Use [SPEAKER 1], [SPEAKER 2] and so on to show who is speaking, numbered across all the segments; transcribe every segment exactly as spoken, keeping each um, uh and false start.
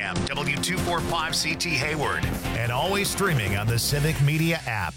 [SPEAKER 1] a.m. W two forty-five C T Hayward. And always streaming on the Civic Media app.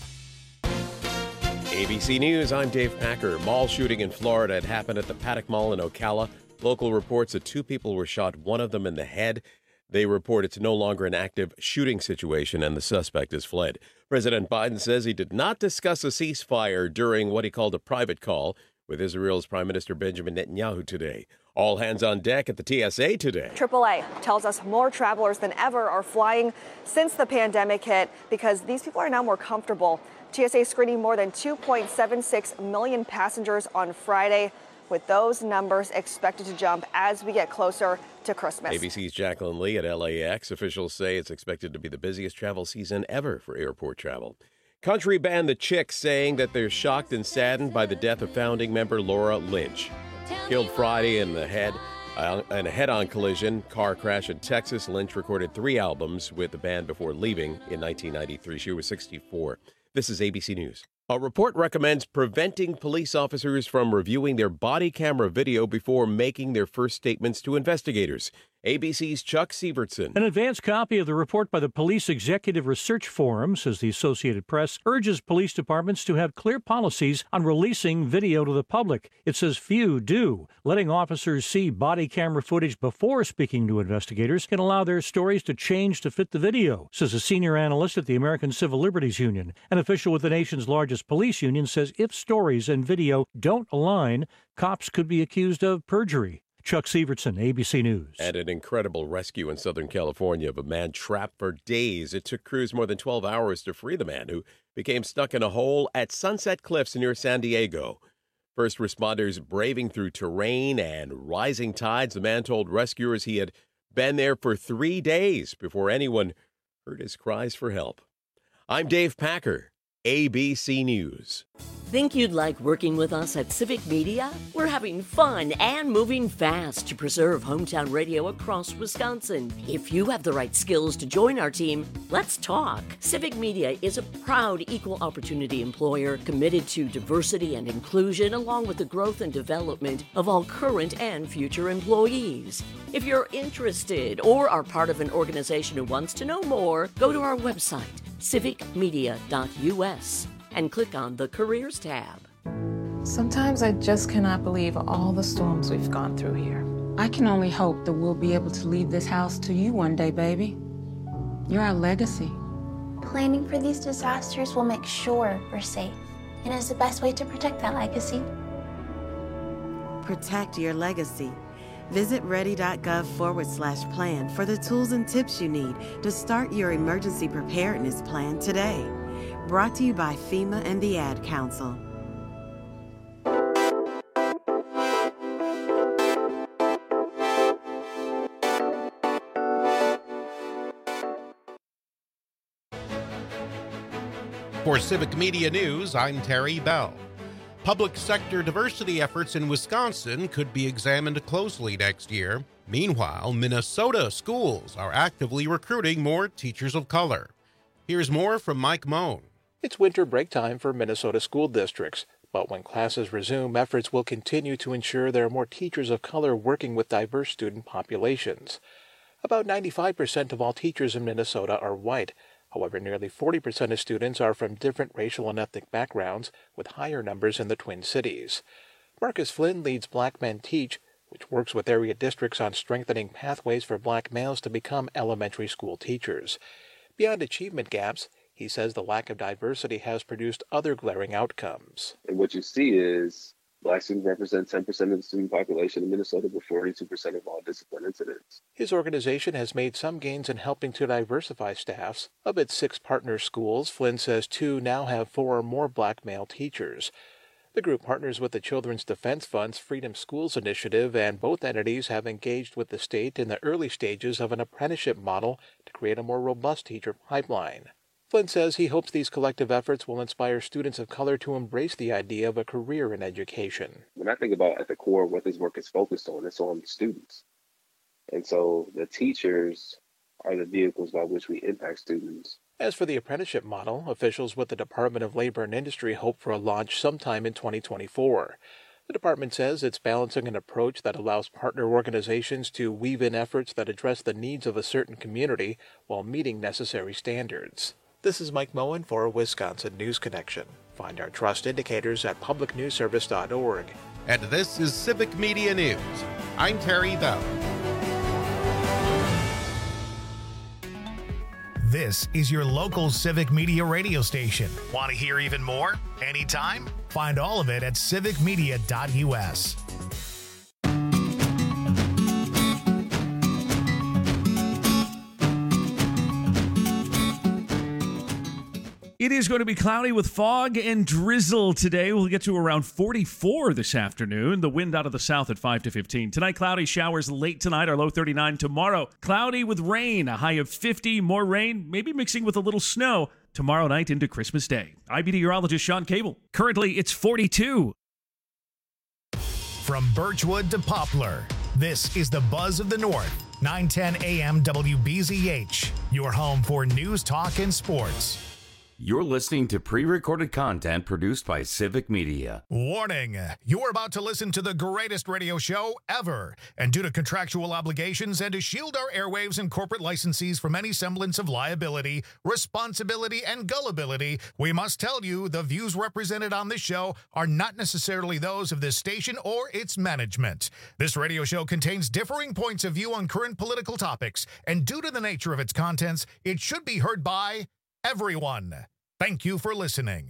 [SPEAKER 2] A B C News, I'm Dave Packer. Mall shooting in Florida. It happened at the Paddock Mall in Ocala. Local reports that two people were shot, one of them in the head. They report it's no longer an active shooting situation and the suspect has fled. President Biden says he did not discuss a ceasefire during what he called a private call with Israel's Prime Minister Benjamin Netanyahu today. All hands on deck at the T S A today.
[SPEAKER 3] triple A tells us more travelers than ever are flying since the pandemic hit because these people are now more comfortable. T S A screening more than two point seven six million passengers on Friday, with those numbers expected to jump as we get closer to Christmas.
[SPEAKER 2] A B C's Jacqueline Lee at L A X. Officials say it's expected to be the busiest travel season ever for airport travel. Country band The Chicks saying that they're shocked and saddened by the death of founding member Laura Lynch. Killed Friday in the head uh, in a head-on collision car crash in Texas. Lynch recorded three albums with the band before leaving in nineteen ninety-three. She was sixty-four. This is A B C News. A report recommends preventing police officers from reviewing their body camera video before making their first statements to investigators. A B C's Chuck Sievertson.
[SPEAKER 4] An advance copy of the report by the Police Executive Research Forum, says the Associated Press, urges police departments to have clear policies on releasing video to the public. It says few do. Letting officers see body camera footage before speaking to investigators can allow their stories to change to fit the video, says a senior analyst at the American Civil Liberties Union. An official with the nation's largest police union says if stories and video don't align, cops could be accused of perjury. Chuck Sievertson, A B C News.
[SPEAKER 2] And an incredible rescue in Southern California of a man trapped for days. It took crews more than twelve hours to free the man who became stuck in a hole at Sunset Cliffs near San Diego. First responders braving through terrain and rising tides. The man told rescuers he had been there for three days before anyone heard his cries for help. I'm Dave Packer, A B C News.
[SPEAKER 5] Think you'd like working with us at Civic Media? We're having fun and moving fast to preserve hometown radio across Wisconsin. If you have the right skills to join our team, let's talk. Civic Media is a proud equal opportunity employer committed to diversity and inclusion along with the growth and development of all current and future employees. If you're interested or are part of an organization who wants to know more, go to our website, civic media dot u s. and click on the Careers tab.
[SPEAKER 6] Sometimes I just cannot believe all the storms we've gone through here.
[SPEAKER 7] I can only hope that we'll be able to leave this house to you one day, baby. You're our legacy.
[SPEAKER 8] Planning for these disasters will make sure we're safe, and is the best way to protect that legacy.
[SPEAKER 9] Protect your legacy. Visit ready.gov forward slash plan for the tools and tips you need to start your emergency preparedness plan today. Brought to you by FEMA and the Ad Council.
[SPEAKER 10] For Civic Media News, I'm Terry Bell. Public sector diversity efforts in Wisconsin could be examined closely next year. Meanwhile, Minnesota schools are actively recruiting more teachers of color. Here's more from Mike Moan.
[SPEAKER 11] It's winter break time for Minnesota school districts, but when classes resume, efforts will continue to ensure there are more teachers of color working with diverse student populations. About ninety-five percent of all teachers in Minnesota are white. However, nearly forty percent of students are from different racial and ethnic backgrounds, with higher numbers in the Twin Cities. Marcus Flynn leads Black Men Teach, which works with area districts on strengthening pathways for black males to become elementary school teachers. Beyond achievement gaps, he says the lack of diversity has produced other glaring outcomes.
[SPEAKER 12] And what you see is Black students represent ten percent of the student population in Minnesota, with forty-two percent of all discipline incidents.
[SPEAKER 11] His organization has made some gains in helping to diversify staffs. Of its six partner schools, Flynn says two now have four or more black male teachers. The group partners with the Children's Defense Fund's Freedom Schools initiative, and both entities have engaged with the state in the early stages of an apprenticeship model to create a more robust teacher pipeline. Flynn says he hopes these collective efforts will inspire students of color to embrace the idea of a career in education.
[SPEAKER 12] When I think about at the core what this work is focused on, it's on students. And so the teachers are the vehicles by which we impact students.
[SPEAKER 11] As for the apprenticeship model, officials with the Department of Labor and Industry hope for a launch sometime in twenty twenty-four. The department says it's balancing an approach that allows partner organizations to weave in efforts that address the needs of a certain community while meeting necessary standards. This is Mike Moen for Wisconsin News Connection. Find our trust indicators at public news service dot org.
[SPEAKER 10] And this is Civic Media News. I'm Terry Bell.
[SPEAKER 1] This is your local Civic Media radio station. Want to hear even more? Anytime? Find all of it at civic media dot u s.
[SPEAKER 13] It is going to be cloudy with fog and drizzle today. We'll get to around forty-four this afternoon. The wind out of the south at five to fifteen. Tonight, cloudy showers late tonight, our low thirty-nine. Tomorrow, cloudy with rain, a high of fifty. More rain, maybe mixing with a little snow tomorrow night into Christmas Day. I'm meteorologist Sean Cable. Currently, it's forty-two.
[SPEAKER 1] From Birchwood to Poplar, this is the Buzz of the North. nine ten A M W B Z H, your home for news, talk, and sports.
[SPEAKER 14] You're listening to pre-recorded content produced by Civic Media.
[SPEAKER 1] Warning, you're about to listen to the greatest radio show ever. And due to contractual obligations and to shield our airwaves and corporate licensees from any semblance of liability, responsibility, and gullibility, we must tell you the views represented on this show are not necessarily those of this station or its management. This radio show contains differing points of view on current political topics, and due to the nature of its contents, it should be heard by everyone. Thank you for listening.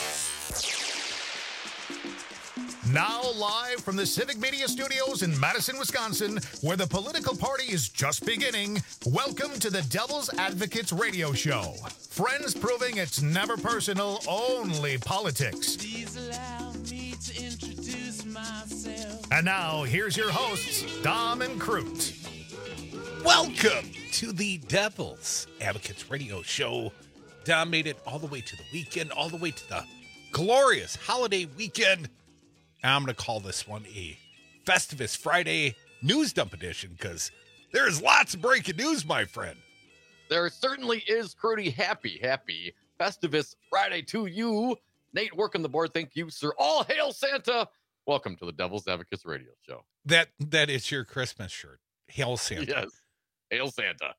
[SPEAKER 1] Now live from the Civic Media Studios in Madison, Wisconsin, where the political party is just beginning, welcome to the Devil's Advocates Radio Show. Friends proving it's never personal, only politics. Please allow me to introduce myself. And now, here's your hosts, Dom and Crute.
[SPEAKER 10] Welcome to the Devil's Advocates Radio Show. Dom made it all the way to the weekend, all the way to the glorious holiday weekend. I'm going to call this one a Festivus Friday News Dump Edition because there's lots of breaking news, my friend.
[SPEAKER 15] There certainly is, Crudy. Happy, happy Festivus Friday to you. Nate, working the board. Thank you, sir. All hail Santa. Welcome to the Devil's Advocates Radio Show.
[SPEAKER 10] That That is your Christmas shirt. Hail Santa.
[SPEAKER 15] Yes. Hail Santa.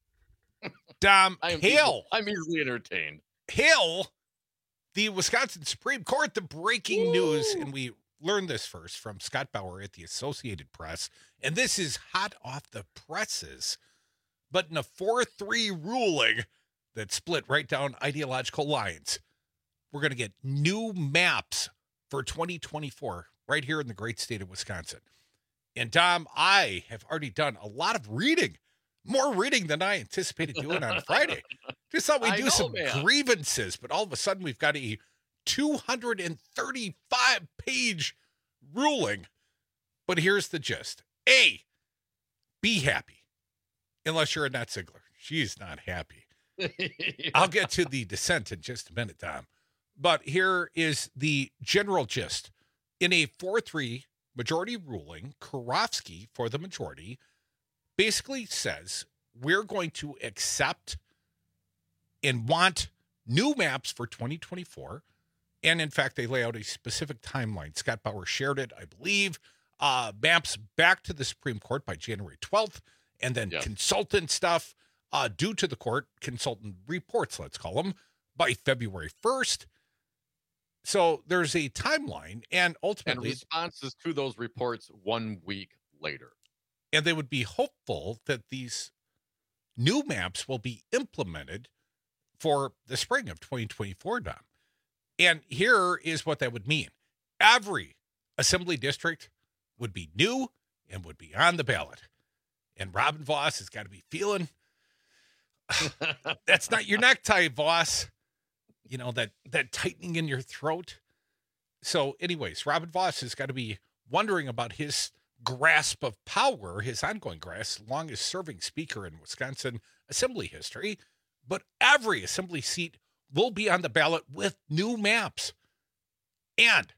[SPEAKER 10] Dom,
[SPEAKER 15] I am
[SPEAKER 10] hail.
[SPEAKER 15] Easily, I'm easily entertained.
[SPEAKER 10] Hail the Wisconsin Supreme Court, the breaking Ooh. news, and we learned this first from Scott Bauer at the Associated Press, and this is hot off the presses, but in a four three ruling that split right down ideological lines, we're going to get new maps for twenty twenty-four right here in the great state of Wisconsin. And Dom, I have already done a lot of reading. More reading than I anticipated doing on Friday. Just thought we'd I do know, some man. grievances, but all of a sudden we've got a two hundred thirty-five page ruling. But here's the gist. A, be happy. Unless you're Annette Ziegler. She's not happy. yeah. I'll get to the dissent in just a minute, Tom. But here is the general gist. In a four three majority ruling, Karofsky, for the majority, basically says we're going to accept and want new maps for twenty twenty-four. And in fact, they lay out a specific timeline. Scott Bauer shared it, I believe. Uh, maps back to the Supreme Court by January twelfth. And then yes. consultant stuff uh, due to the court, consultant reports, let's call them, by February first. So there's a timeline. And ultimately,
[SPEAKER 15] and responses to those reports one week later.
[SPEAKER 10] And they would be hopeful that these new maps will be implemented for the spring of twenty twenty-four, Dom. And here is what that would mean. Every assembly district would be new and would be on the ballot. And Robin Vos has got to be feeling, that's not your necktie, Vos. You know, that, that tightening in your throat. So anyways, Robin Vos has got to be wondering about his grasp of power, his ongoing grasp, longest serving speaker in Wisconsin assembly history. But every assembly seat will be on the ballot with new maps. And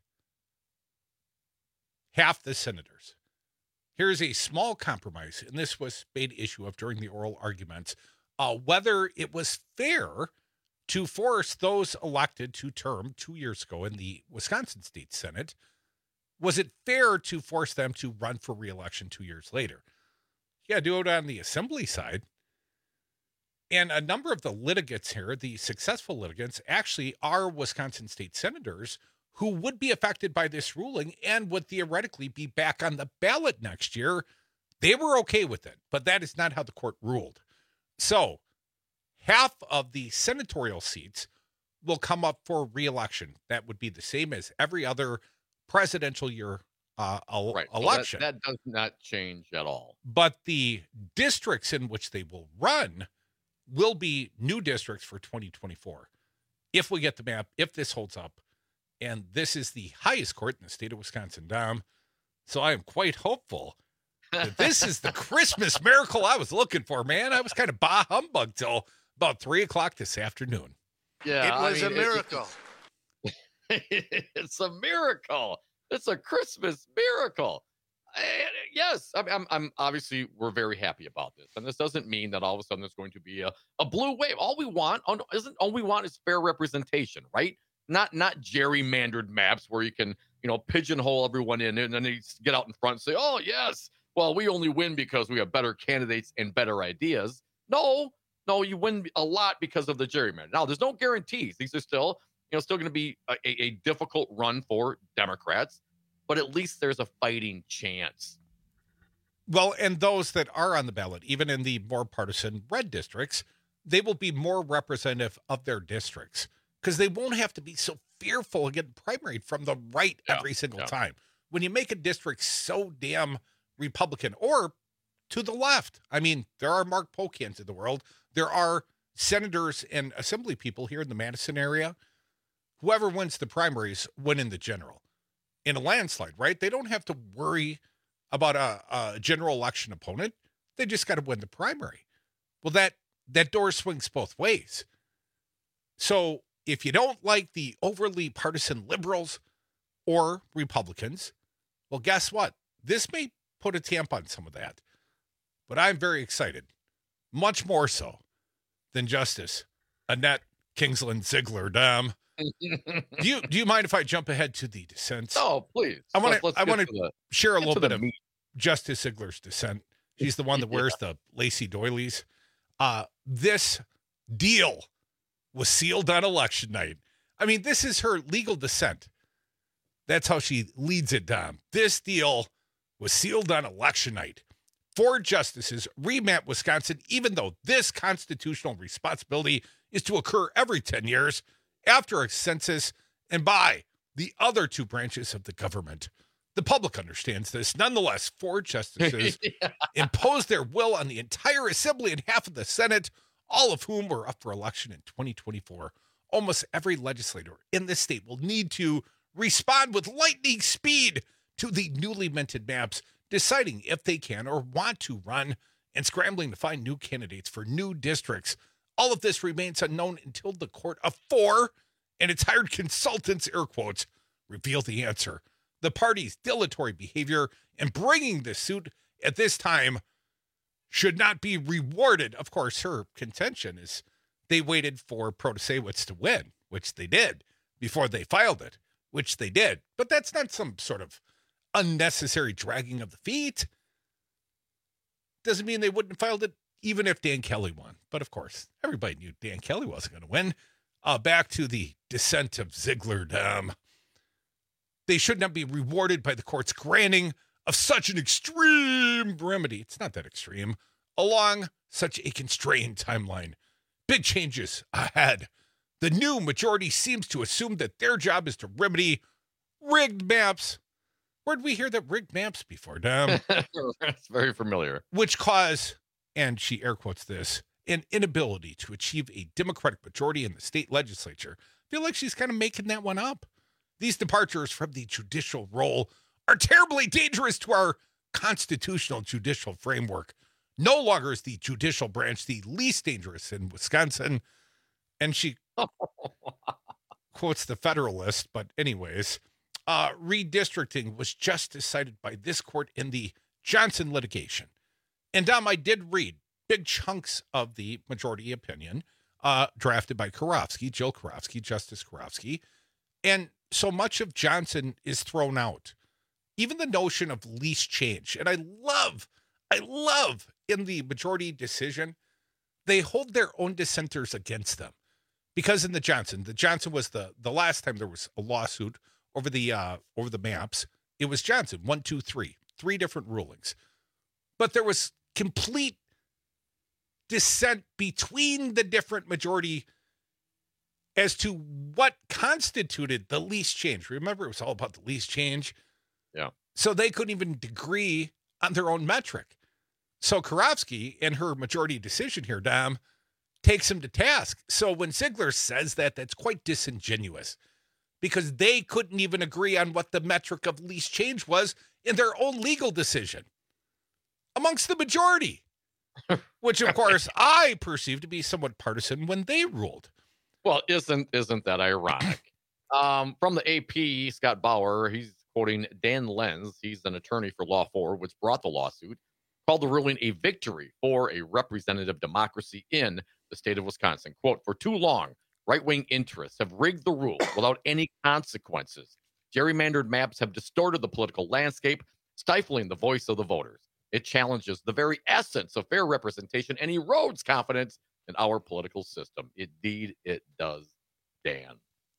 [SPEAKER 10] half the senators. Here's a small compromise, and this was made issue of during the oral arguments, uh, whether it was fair to force those elected to term two years ago in the Wisconsin State Senate was it fair to force them to run for re-election two years later? Yeah, do it on the assembly side. And a number of the litigants here, the successful litigants, actually are Wisconsin state senators who would be affected by this ruling and would theoretically be back on the ballot next year. They were okay with it, but that is not how the court ruled. So half of the senatorial seats will come up for re-election. That would be the same as every other presidential year uh, el-
[SPEAKER 15] right.
[SPEAKER 10] election.
[SPEAKER 15] So that, that does not change at all.
[SPEAKER 10] But the districts in which they will run will be new districts for twenty twenty-four. If we get the map, if this holds up, and this is the highest court in the state of Wisconsin, Dom. So I am quite hopeful that this is the Christmas miracle I was looking for, man. I was kind of bah humbug till about three o'clock this afternoon.
[SPEAKER 15] Yeah,
[SPEAKER 16] it was
[SPEAKER 15] I mean,
[SPEAKER 16] a miracle.
[SPEAKER 15] It, it's a miracle. It's a Christmas miracle. And yes, I'm, I'm, I'm obviously we're very happy about this, and this doesn't mean that all of a sudden there's going to be a, a blue wave. All we want isn't all we want is fair representation, right? Not not gerrymandered maps where you can you know pigeonhole everyone in, and then you get out in front and say, oh yes, well we only win because we have better candidates and better ideas. No, no, you win a lot because of the gerrymander. Now there's no guarantees. These are still you know still going to be a, a, a difficult run for Democrats. But at least there's a fighting chance.
[SPEAKER 10] Well, and those that are on the ballot, even in the more partisan red districts, they will be more representative of their districts because they won't have to be so fearful of getting primaried from the right yeah, every single yeah. time. When you make a district so damn Republican or to the left, I mean, there are Mark Pokans in the world. There are senators and assembly people here in the Madison area. Whoever wins the primaries win in the general. In a landslide, right? They don't have to worry about a, a general election opponent. They just got to win the primary. Well, that that door swings both ways. So if you don't like the overly partisan liberals or Republicans, well, guess what? This may put a tamp on some of that. But I'm very excited, much more so than Justice Annette Kingsland Ziegler Dam. do you do you mind if I jump ahead to the dissents?
[SPEAKER 15] Oh, please.
[SPEAKER 10] I want to I want to
[SPEAKER 15] the,
[SPEAKER 10] share a little bit of
[SPEAKER 15] meat.
[SPEAKER 10] Justice Ziegler's dissent. She's the one that wears yeah. the lacy doilies. Uh, this deal was sealed on election night. I mean, this is her legal dissent. That's how she leads it down. This deal was sealed on election night. Four justices remap Wisconsin, even though this constitutional responsibility is to occur every ten years. After a census and by the other two branches of the government. The public understands this. Nonetheless, four justices yeah. imposed their will on the entire assembly and half of the Senate, all of whom were up for election in twenty twenty-four. Almost every legislator in this state will need to respond with lightning speed to the newly minted maps, deciding if they can or want to run and scrambling to find new candidates for new districts. All of this remains unknown until the court of four and its hired consultants, air quotes, reveal the answer. The party's dilatory behavior in bringing this suit at this time should not be rewarded. Of course, her contention is they waited for Protasiewicz to win, which they did, before they filed it, which they did. But that's not some sort of unnecessary dragging of the feet. Doesn't mean they wouldn't have filed it even if Dan Kelly won. But of course, everybody knew Dan Kelly wasn't going to win. Uh, back to the dissent of Ziegler Dam. They should not be rewarded by the court's granting of such an extreme remedy. It's not that extreme. Along such a constrained timeline. Big changes ahead. The new majority seems to assume that their job is to remedy rigged maps. Where did we hear that rigged maps before, Dam?
[SPEAKER 15] That's very familiar.
[SPEAKER 10] Which cause... and she air quotes this, an inability to achieve a Democratic majority in the state legislature. I feel like she's kind of making that one up. These departures from the judicial role are terribly dangerous to our constitutional judicial framework. No longer is the judicial branch the least dangerous in Wisconsin. And she quotes the Federalist, but anyways, uh, redistricting was just decided by this court in the Johnson litigation. And, Dom, I did read big chunks of the majority opinion uh, drafted by Karofsky, Jill Karofsky, Justice Karofsky. And so much of Johnson is thrown out.
[SPEAKER 16] even the notion of least change, and I love, I love in the majority decision, they hold their own dissenters against them. Because in the Johnson, the Johnson was the the last time there was a lawsuit over the uh, over the maps. It was Johnson, one, two, three, three different rulings. But there was complete dissent between the different majority as to what constituted the least change. Remember, it was all about the least change.
[SPEAKER 15] Yeah.
[SPEAKER 16] So they couldn't even agree on their own metric. So Karofsky, in her majority decision here, Dom, takes him to task. So when Ziegler says that, that's quite disingenuous because they couldn't even agree on what the metric of least change was in their own legal decision amongst the majority, which of course I perceive to be somewhat partisan when they ruled.
[SPEAKER 15] Well, isn't isn't that ironic? um, from the A P, Scott Bauer, he's quoting Dan Lenz. He's an attorney for Law four, which brought the lawsuit, called the ruling a victory for a representative democracy in the state of Wisconsin. Quote, for too long, right-wing interests have rigged the rules without any consequences. Gerrymandered maps have distorted the political landscape, stifling the voice of the voters. It challenges the very essence of fair representation and erodes confidence in our political system. Indeed, it does, Dan.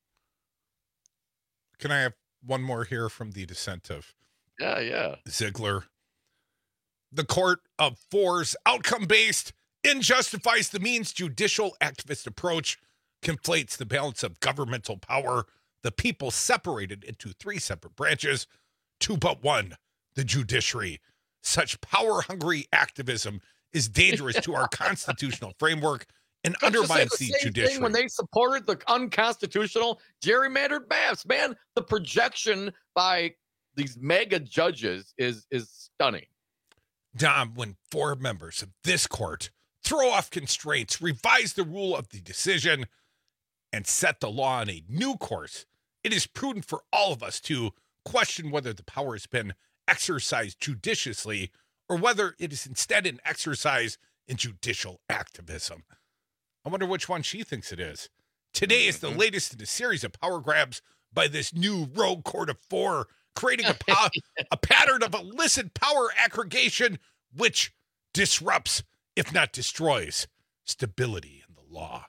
[SPEAKER 16] Can I have one more here from the dissent of
[SPEAKER 15] yeah, yeah.
[SPEAKER 16] Ziegler? The court of four's outcome-based, injustifies the means judicial activist approach, conflates the balance of governmental power, the people separated into three separate branches, two but one, the judiciary. Such power-hungry activism is dangerous to our constitutional framework and
[SPEAKER 15] Don't
[SPEAKER 16] undermines
[SPEAKER 15] the,
[SPEAKER 16] the
[SPEAKER 15] same
[SPEAKER 16] judiciary.
[SPEAKER 15] Thing when they supported the unconstitutional gerrymandered maps, man, the projection by these mega judges is is stunning.
[SPEAKER 16] Dom, when four members of this court throw off constraints, revise the rule of the decision, and set the law on a new course, it is prudent for all of us to question whether the power has been exercised judiciously or whether it is instead an exercise in judicial activism. I wonder which one she thinks it is. Today is the latest in a series of power grabs by this new rogue court of four, creating a, po- a pattern of illicit power aggregation which disrupts, if not destroys, stability in the law.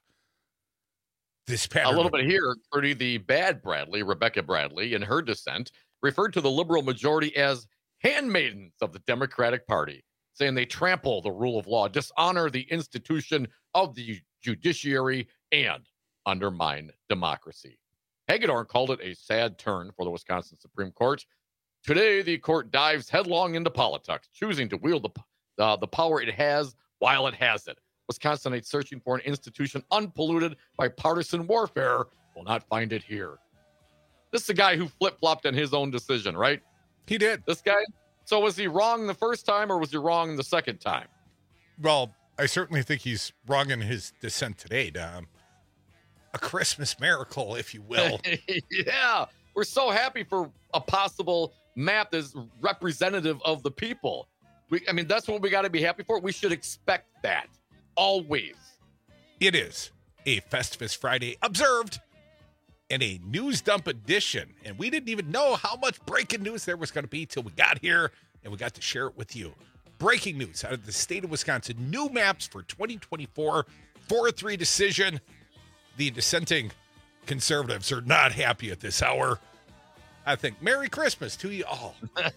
[SPEAKER 16] This pattern
[SPEAKER 15] a little bit here, Trudy, the bad Bradley, Rebecca Bradley, in her dissent, referred to the liberal majority as handmaidens of the Democratic Party, saying they trample the rule of law, dishonor the institution of the judiciary, and undermine democracy. Hagedorn called it a sad turn for the Wisconsin Supreme Court. Today, the court dives headlong into politics, choosing to wield the, uh, the power it has while it has it. Wisconsinites searching for an institution unpolluted by partisan warfare will not find it here. This is a guy who flip-flopped on his own decision, right?
[SPEAKER 16] He did.
[SPEAKER 15] This guy? So was he wrong the first time or was he wrong the second time?
[SPEAKER 16] Well, I certainly think he's wrong in his dissent today, Dom. A Christmas miracle, if you will.
[SPEAKER 15] Yeah. We're so happy for a possible map that's representative of the people. We, I mean, that's what we got to be happy for. We should expect that. Always.
[SPEAKER 16] It is a Festivus Friday observed and a news dump edition. And we didn't even know how much breaking news there was going to be till we got here and we got to share it with you. Breaking news out of the state of Wisconsin. New maps for twenty twenty-four. four three decision. The dissenting conservatives are not happy at this hour. I think Merry Christmas to you all.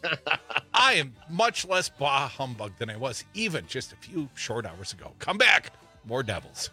[SPEAKER 16] I am much less bah humbug than I was even just a few short hours ago. Come back. More Devils.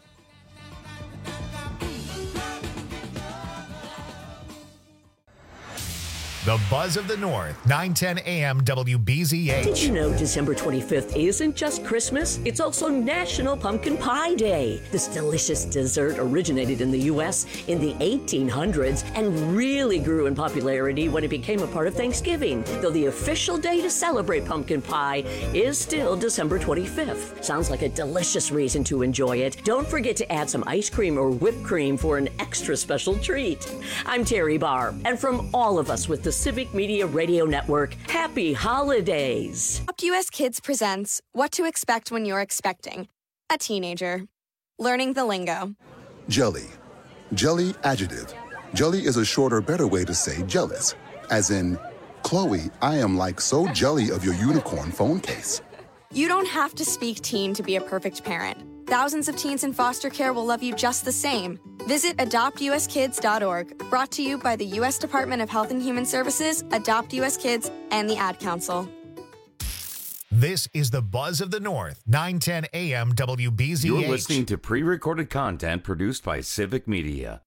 [SPEAKER 1] The Buzz of the North, nine ten a.m. W B Z H.
[SPEAKER 5] Did you know December twenty-fifth isn't just Christmas? It's also National Pumpkin Pie Day. This delicious dessert originated in the U S in the eighteen hundreds and really grew in popularity when it became a part of Thanksgiving, though the official day to celebrate pumpkin pie is still December twenty-fifth. Sounds like a delicious reason to enjoy it. Don't forget to add some ice cream or whipped cream for an extra special treat. I'm Terry Barr, and from all of us with the Civic Media Radio Network, happy holidays.
[SPEAKER 17] Adopt U S Kids presents What to Expect When You're Expecting a Teenager. Learning the lingo.
[SPEAKER 18] Jelly. Jelly adjective. Jelly is a shorter, better way to say jealous, as in Chloe, I am like so jelly of your unicorn phone case.
[SPEAKER 17] You don't have to speak teen to be a perfect parent. Thousands of teens in foster care will love you just the same. Visit adopt u s kids dot org, brought to you by the U S Department of Health and Human Services, Adopt U S Kids, and the Ad Council.
[SPEAKER 1] This is the Buzz of the North, nine ten A M W B Z H.
[SPEAKER 14] You're listening to pre-recorded content produced by Civic Media.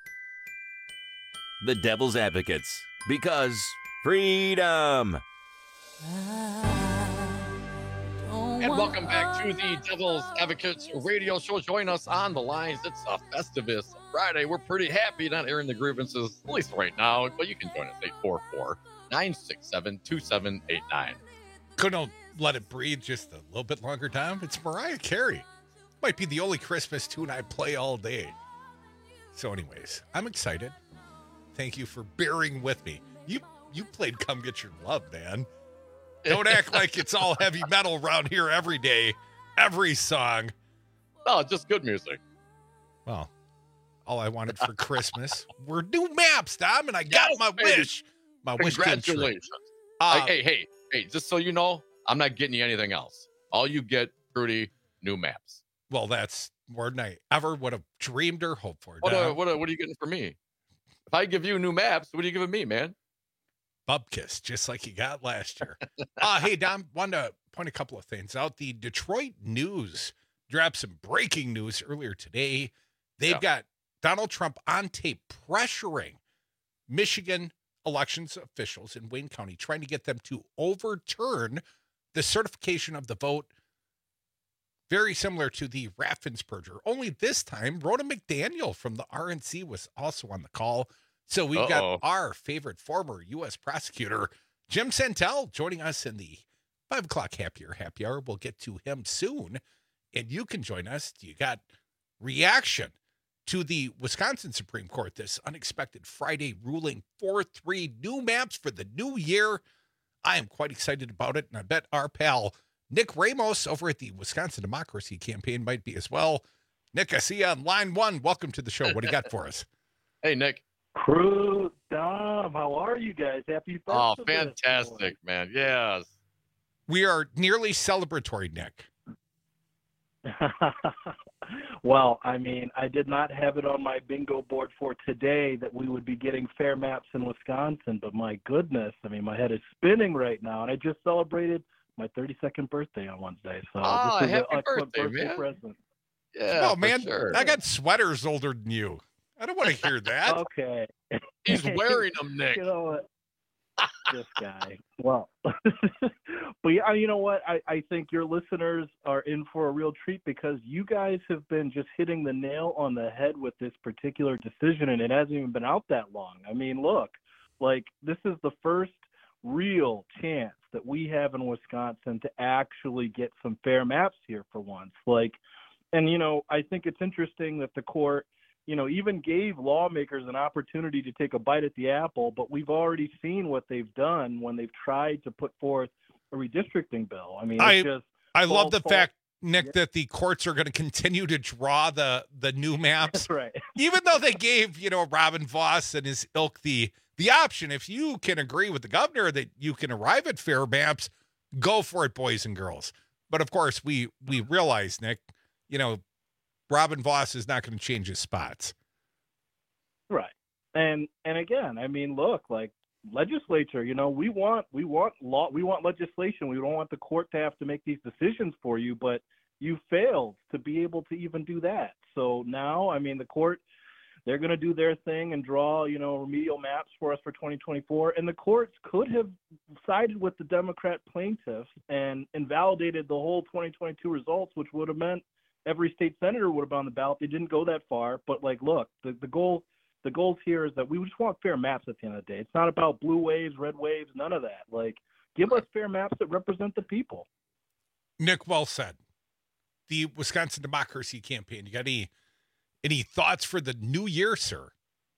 [SPEAKER 19] The Devil's Advocates, because freedom.
[SPEAKER 15] And welcome back to the Devil's Advocates radio show. Join us on the lines. It's a Festivus Friday. We're pretty happy not airing the grievances, at least right now, but you can join us eight four four, nine six seven, two seven eight nine.
[SPEAKER 16] Couldn't let it breathe just a little bit longer time. It's Mariah Carey. Might be the only Christmas tune I play all day. So anyways, I'm excited. Thank you for bearing with me. You you played Come Get Your Love, man. Don't act like it's all heavy metal around here every day, every song.
[SPEAKER 15] No, just good music.
[SPEAKER 16] Well, all I wanted for Christmas were new maps, Dom, and I got
[SPEAKER 15] Yes,
[SPEAKER 16] my
[SPEAKER 15] baby.
[SPEAKER 16] wish. My wish came true.
[SPEAKER 15] Congratulations.
[SPEAKER 16] Uh,
[SPEAKER 15] hey, hey, hey, hey, just so you know, I'm not getting you anything else. All you get, Fruity, new maps.
[SPEAKER 16] Well, that's more than I ever would have dreamed or hoped for.
[SPEAKER 15] What, uh,
[SPEAKER 16] Dom.
[SPEAKER 15] what, uh, what are you getting for me? If I give you new maps, what are you giving me, man?
[SPEAKER 16] Bubkiss, just like you got last year. uh, hey, Dom, wanted to point a couple of things out. The Detroit News dropped some breaking news earlier today. They've
[SPEAKER 15] Yeah.
[SPEAKER 16] got Donald Trump on tape pressuring Michigan elections officials in Wayne County, trying to get them to overturn the certification of the vote, very similar to the Raffensperger. Only this time, Rhoda McDaniel from the R N C was also on the call. So we've
[SPEAKER 15] Uh-oh.
[SPEAKER 16] got our favorite former U S prosecutor, Jim Santel, joining us in the five o'clock Happier Happy Hour. We'll get to him soon. And you can join us. You got reaction to the Wisconsin Supreme Court, this unexpected Friday ruling, four three new maps for the new year. I am quite excited about it, and I bet our pal Nick Ramos over at the Wisconsin Democracy Campaign might be as well. Nick, I see you on line one. Welcome to the show. What do you got for us?
[SPEAKER 15] Hey, Nick.
[SPEAKER 20] Crew, Dom, how are you guys? Happy
[SPEAKER 15] Oh,
[SPEAKER 20] Festivus.
[SPEAKER 15] fantastic, man. Yes.
[SPEAKER 16] We are nearly celebratory, Nick.
[SPEAKER 20] Well, I mean, I did not have it on my bingo board for today that we would be getting fair maps in Wisconsin, but my goodness, I mean, my head is spinning right now, and I just celebrated my thirty-second birthday on Wednesday, so
[SPEAKER 15] Ah,
[SPEAKER 20] this is
[SPEAKER 15] happy
[SPEAKER 20] an excellent
[SPEAKER 15] birthday,
[SPEAKER 20] birthday
[SPEAKER 15] man.
[SPEAKER 20] present.
[SPEAKER 15] Yeah,
[SPEAKER 16] oh,
[SPEAKER 15] for
[SPEAKER 16] man,
[SPEAKER 15] sure.
[SPEAKER 16] I got sweaters older than you. I don't want to hear that.
[SPEAKER 20] Okay.
[SPEAKER 15] He's wearing them, Nick.
[SPEAKER 20] You know what? This guy. Well, but yeah, you know what? I, I think your listeners are in for a real treat because you guys have been just hitting the nail on the head with this particular decision, and it hasn't even been out that long. I mean, look, like this is the first real chance that we have in Wisconsin to actually get some fair maps here for once. Like, and you know, I think it's interesting that the court, you know, even gave lawmakers an opportunity to take a bite at the apple, but we've already seen what they've done when they've tried to put forth a redistricting bill. I mean, it's
[SPEAKER 16] I,
[SPEAKER 20] just
[SPEAKER 16] I love the
[SPEAKER 20] false-
[SPEAKER 16] fact, Nick,
[SPEAKER 20] Yeah.
[SPEAKER 16] that the courts are going to continue to draw the the new maps.
[SPEAKER 20] That's right.
[SPEAKER 16] Even though they gave, you know, Robin Voss and his ilk the the option, if you can agree with the governor that you can arrive at fair maps, go for it, boys and girls. But of course, we we realize, Nick, you know, Robin Voss is not going to change his spots.
[SPEAKER 20] Right. And and again, I mean, look, like legislature, you know, we want we want law we want legislation. We don't want the court to have to make these decisions for you, but you failed to be able to even do that. So now, I mean, the court, they're going to do their thing and draw, you know, remedial maps for us for twenty twenty-four. And the courts could have sided with the Democrat plaintiffs and invalidated the whole twenty twenty-two results, which would have meant every state senator would have been on the ballot. They didn't go that far. But like, look, the, the goal, the goals here is that we just want fair maps at the end of the day. It's not about blue waves, red waves, none of that. Like, give us fair maps that represent the people.
[SPEAKER 16] Nick, well said. The Wisconsin Democracy Campaign. You got any any thoughts for the new year, sir?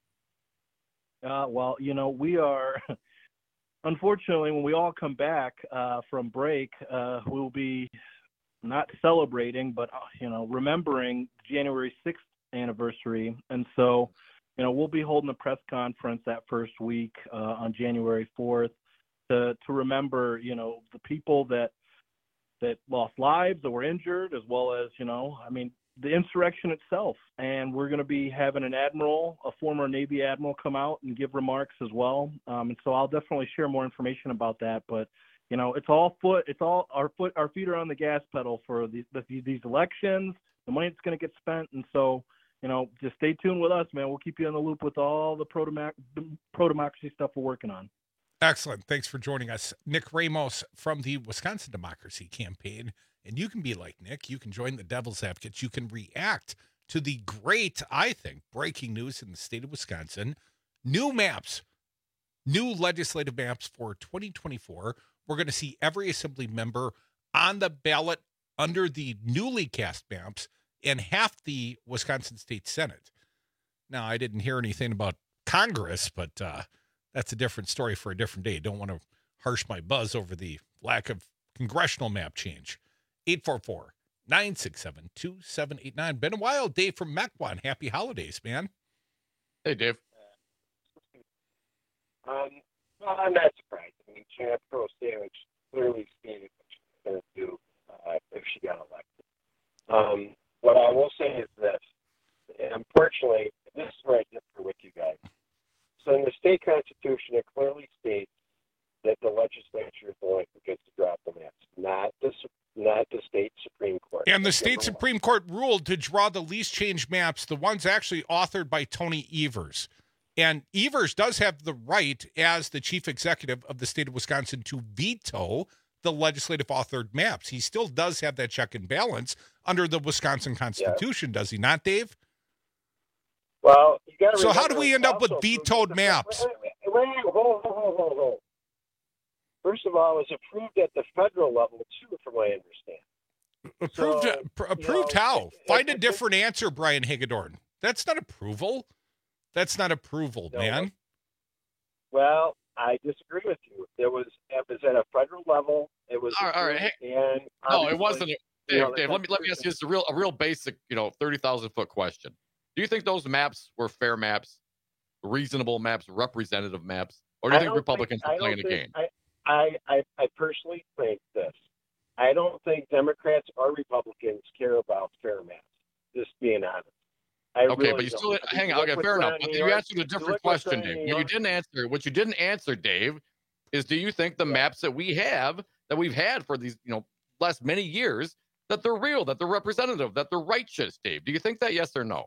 [SPEAKER 20] Uh, well, you know, we are, unfortunately, when we all come back uh, from break, uh, we'll be not celebrating, but, uh, you know, remembering January sixth anniversary. And so, you know, we'll be holding a press conference that first week uh, on January fourth. to to remember, you know, the people that that lost lives, that were injured, as well as, you know, I mean, the insurrection itself. And we're going to be having an admiral, a former Navy admiral, come out and give remarks as well. Um, and so I'll definitely share more information about that. But, you know, it's all foot, it's all our foot, our feet are on the gas pedal for these, these elections, the money that's going to get spent. And so, you know, just stay tuned with us, man. We'll keep you in the loop with all the pro-democ- pro-democracy stuff we're working on.
[SPEAKER 16] Excellent. Thanks for joining us. Nick Ramos from the Wisconsin Democracy Campaign. And you can be like Nick. You can join the Devil's Advocates. You can react to the great, I think, breaking news in the state of Wisconsin. New maps, new legislative maps for twenty twenty-four. We're going to see every assembly member on the ballot under the newly cast maps and half the Wisconsin State Senate. Now, I didn't hear anything about Congress, but uh, that's a different story for a different day. Don't want to harsh my buzz over the lack of congressional map change. eight four four, nine six seven, two seven eight nine. Been a while. Dave from Mequon. Happy holidays, man.
[SPEAKER 15] Hey, Dave.
[SPEAKER 21] Um, well, I'm not surprised. I mean, Janet Pro Sandwich clearly stated what she was going to do uh, if she got elected. Um, what I will say is this. Unfortunately, this is where I differ with you guys. So in the state constitution, it clearly states that the legislature is the one who gets to drop the maps, not the not the state Supreme Court.
[SPEAKER 16] And the state Supreme Court ruled to draw the least change maps, the ones actually authored by Tony Evers. And Evers does have the right, as the chief executive of the state of Wisconsin, to veto the legislative authored maps. He still does have that check and balance under the Wisconsin Constitution, yeah. Does he not, Dave?
[SPEAKER 21] Well, you got to.
[SPEAKER 16] So how do we end up with vetoed maps?
[SPEAKER 21] Wait, wait, wait, hold, hold, hold, hold. First of all, it was approved at the federal level too, from what I understand.
[SPEAKER 16] Approved?
[SPEAKER 21] So,
[SPEAKER 16] pr- approved
[SPEAKER 21] you know,
[SPEAKER 16] how?
[SPEAKER 21] it,
[SPEAKER 16] Find
[SPEAKER 21] it,
[SPEAKER 16] a different it, answer, Brian Hagedorn. That's not approval. That's not approval, no, man.
[SPEAKER 21] Well, I disagree with you. There was it was at a federal level. It was
[SPEAKER 15] all right. All right. Hey,
[SPEAKER 21] and
[SPEAKER 15] no, it wasn't. Dave,
[SPEAKER 21] you know,
[SPEAKER 15] Dave let me let me ask you just a real a real basic, you know, thirty thousand foot question. Do you think those maps were fair maps, reasonable maps, representative maps, or do you think Republicans
[SPEAKER 21] think,
[SPEAKER 15] are playing
[SPEAKER 21] think,
[SPEAKER 15] a game?
[SPEAKER 21] I, I, I, I personally think this. I don't think Democrats or Republicans care about fair maps, just being honest. I
[SPEAKER 15] okay,
[SPEAKER 21] really
[SPEAKER 15] but you
[SPEAKER 21] don't.
[SPEAKER 15] still hang on. Okay, fair enough. But you answered a different question, Dave. What you didn't answer, what you didn't answer, Dave, is do you think the yeah. maps that we have, that we've had for these, you know, last many years, that they're real, that they're representative, that they're righteous, Dave? Do you think that, yes or no?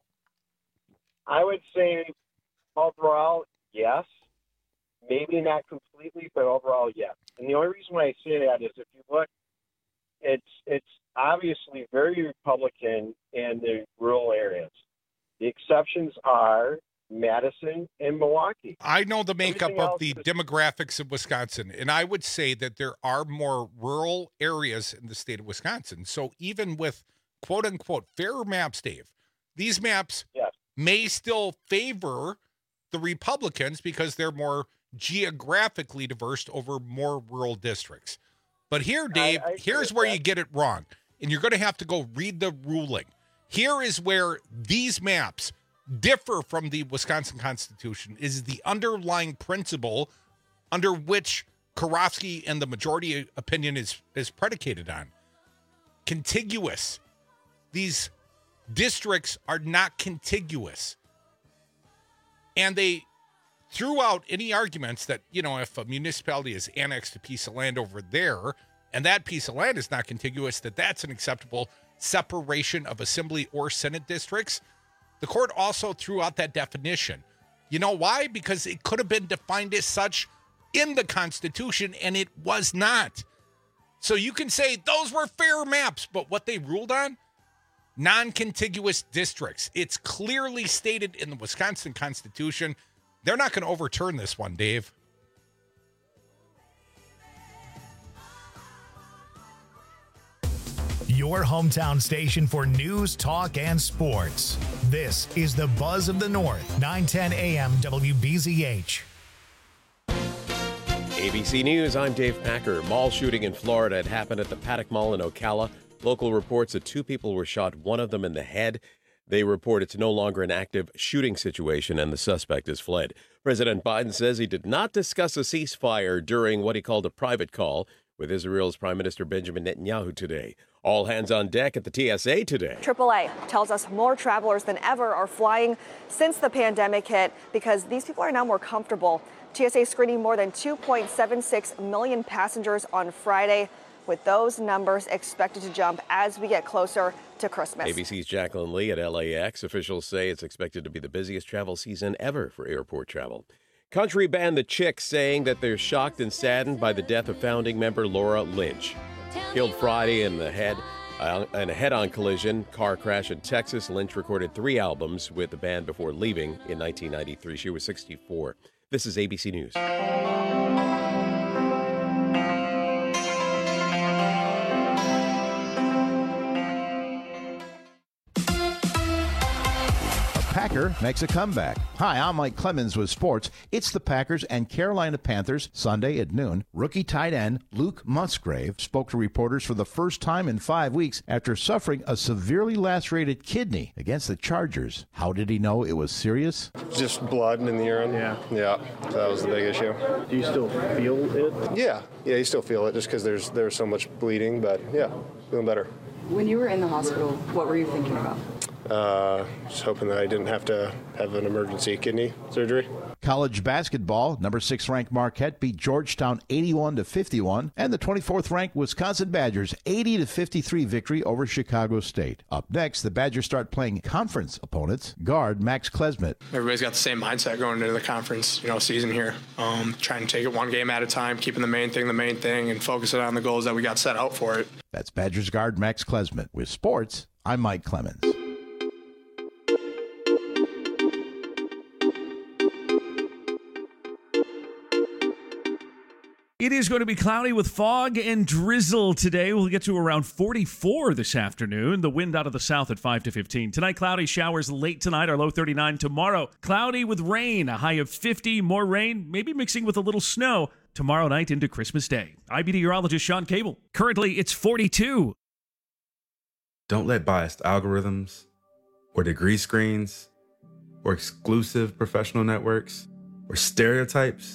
[SPEAKER 21] I would say overall, yes. Maybe not completely, but overall, yes. And the only reason why I say that is if you look, it's it's obviously very Republican in the rural areas. The exceptions are Madison and Milwaukee.
[SPEAKER 16] I know the makeup
[SPEAKER 21] Everything
[SPEAKER 16] of the
[SPEAKER 21] is-
[SPEAKER 16] demographics of Wisconsin, and I would say that there are more rural areas in the state of Wisconsin. So even with quote-unquote fair maps, Dave, these maps
[SPEAKER 21] yes.
[SPEAKER 16] may still favor the Republicans because they're more geographically diverse over more rural districts. But here, Dave,
[SPEAKER 21] I, I
[SPEAKER 16] here's where that. you get it wrong. And you're going to have to go read the ruling. Here is where these maps differ from the Wisconsin Constitution, is the underlying principle under which Karofsky and the majority opinion is, is predicated on. Contiguous. These districts are not contiguous. And they threw out any arguments that, you know, if a municipality is annexed a piece of land over there and that piece of land is not contiguous, that that's an acceptable separation of assembly or Senate districts. The court also threw out that definition. You know why? Because it could have been defined as such in the Constitution, and it was not. So you can say those were fair maps, but what they ruled on? Non-contiguous districts. It's clearly stated in the Wisconsin Constitution. They're not going to overturn this one, Dave.
[SPEAKER 1] Your hometown station for news, talk, and sports. This is the Buzz of the North, nine ten A M W B Z H.
[SPEAKER 2] A B C News, I'm Dave Packer. Mall shooting in Florida had happened at the Paddock Mall in Ocala. Local reports that two people were shot, one of them in the head. They report it's no longer an active shooting situation and the suspect has fled. President Biden says he did not discuss a ceasefire during what he called a private call with Israel's Prime Minister Benjamin Netanyahu today. All hands on deck at the T S A today.
[SPEAKER 3] triple A tells us more travelers than ever are flying since the pandemic hit because these people are now more comfortable. T S A screening more than two point seven six million passengers on Friday, with those numbers expected to jump as we get closer to Christmas.
[SPEAKER 2] A B C's Jacqueline Lee at L A X. Officials say it's expected to be the busiest travel season ever for airport travel. Country band The Chicks saying that they're shocked and saddened by the death of founding member Laura Lynch. Killed Friday in the head uh, in a head-on collision car crash in Texas. Lynch recorded three albums with the band before leaving in nineteen ninety-three. She was sixty-four. This is A B C News.
[SPEAKER 22] Packer makes a comeback. Hi, I'm Mike Clemens with sports. It's the Packers and Carolina Panthers Sunday at noon. Rookie tight end Luke Musgrave spoke to reporters for the first time in five weeks after suffering a severely lacerated kidney against the Chargers. How did he know it was serious?
[SPEAKER 23] Just blood in the urine. Yeah. Yeah, that was the big issue.
[SPEAKER 20] Do you still feel it?
[SPEAKER 23] Yeah. Yeah, you still feel it just because there's, there's so much bleeding, but yeah, feeling better.
[SPEAKER 24] When you were in the hospital, what were you thinking about?
[SPEAKER 23] Uh, just hoping that I didn't have to have an emergency kidney surgery.
[SPEAKER 22] College basketball, number six ranked Marquette beat Georgetown eighty-one to fifty-one, and the twenty-fourth ranked Wisconsin Badgers eighty to fifty-three victory over Chicago State. Up next, the Badgers start playing conference opponents. Guard Max Klesmit.
[SPEAKER 25] Everybody's got the same mindset going into the conference, you know, season here. Um, trying to take it one game at a time, keeping the main thing the main thing, and focusing on the goals that we got set out for it.
[SPEAKER 22] That's Badgers guard Max Klesmit. With sports, I'm Mike Clemens.
[SPEAKER 13] It is going to be cloudy with fog and drizzle today. We'll get to around forty-four this afternoon. The wind out of the south at five to fifteen. Tonight, cloudy showers late tonight, our low thirty-nine. Tomorrow, cloudy with rain, a high of fifty. More rain, maybe mixing with a little snow tomorrow night into Christmas Day. I B meteorologist Sean Cable. Currently, it's forty-two.
[SPEAKER 26] Don't let biased algorithms or degree screens or exclusive professional networks or stereotypes.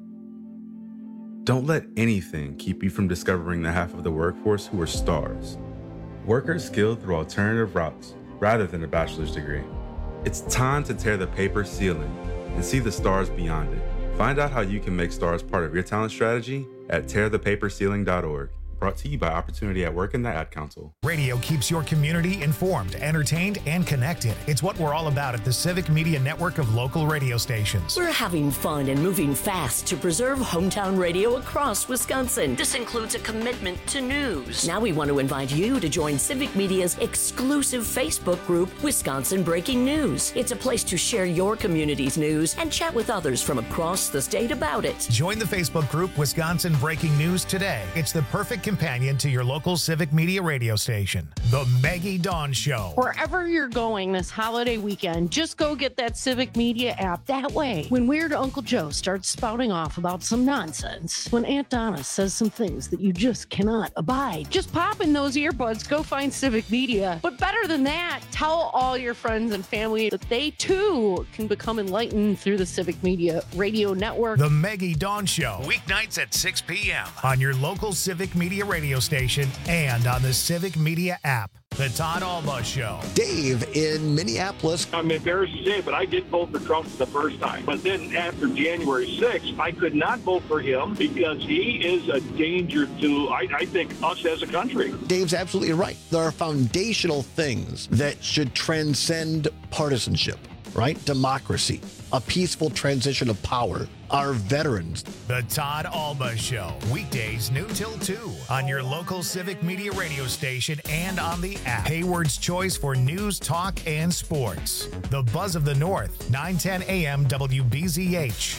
[SPEAKER 26] Don't let anything keep you from discovering the half of the workforce who are stars. Workers skilled through alternative routes rather than a bachelor's degree. It's time to tear the paper ceiling and see the stars beyond it. Find out how you can make stars part of your talent strategy at tear the paper ceiling dot org. Brought to you by Opportunity at Work and the Ad Council.
[SPEAKER 1] Radio keeps your community informed, entertained, and connected. It's what we're all about at the Civic Media Network of local radio stations.
[SPEAKER 5] We're having fun and moving fast to preserve hometown radio across Wisconsin. This includes a commitment to news. Now we want to invite you to join Civic Media's exclusive Facebook group, Wisconsin Breaking News. It's a place to share your community's news and chat with others from across the state about it.
[SPEAKER 1] Join the Facebook group, Wisconsin Breaking News today. It's the perfect companion to your local Civic Media radio station. The Maggie Dawn Show.
[SPEAKER 27] Wherever you're going this holiday weekend, just go get that Civic Media app. That way, when Weird Uncle Joe starts spouting off about some nonsense, when Aunt Donna says some things that you just cannot abide, just pop in those earbuds, go find Civic Media. But better than that, tell all your friends and family that they too can become enlightened through the Civic Media radio network.
[SPEAKER 1] The Maggie Dawn Show, weeknights at six p.m. on your local Civic Media radio station and on the Civic Media app. The Todd Alba Show.
[SPEAKER 28] Dave in Minneapolis.
[SPEAKER 29] I'm embarrassed to say, but I did vote for Trump the first time. But then after January sixth, I could not vote for him because he is a danger to, I, I think, us as a country.
[SPEAKER 28] Dave's absolutely right. There are foundational things that should transcend partisanship, right? Democracy, a peaceful transition of power, our veterans.
[SPEAKER 1] The Todd Alba Show, weekdays noon till two on your local Civic Media radio station and on the app. Hayward's choice for news, talk, and sports. The Buzz of the North, nine ten a.m. W B Z H.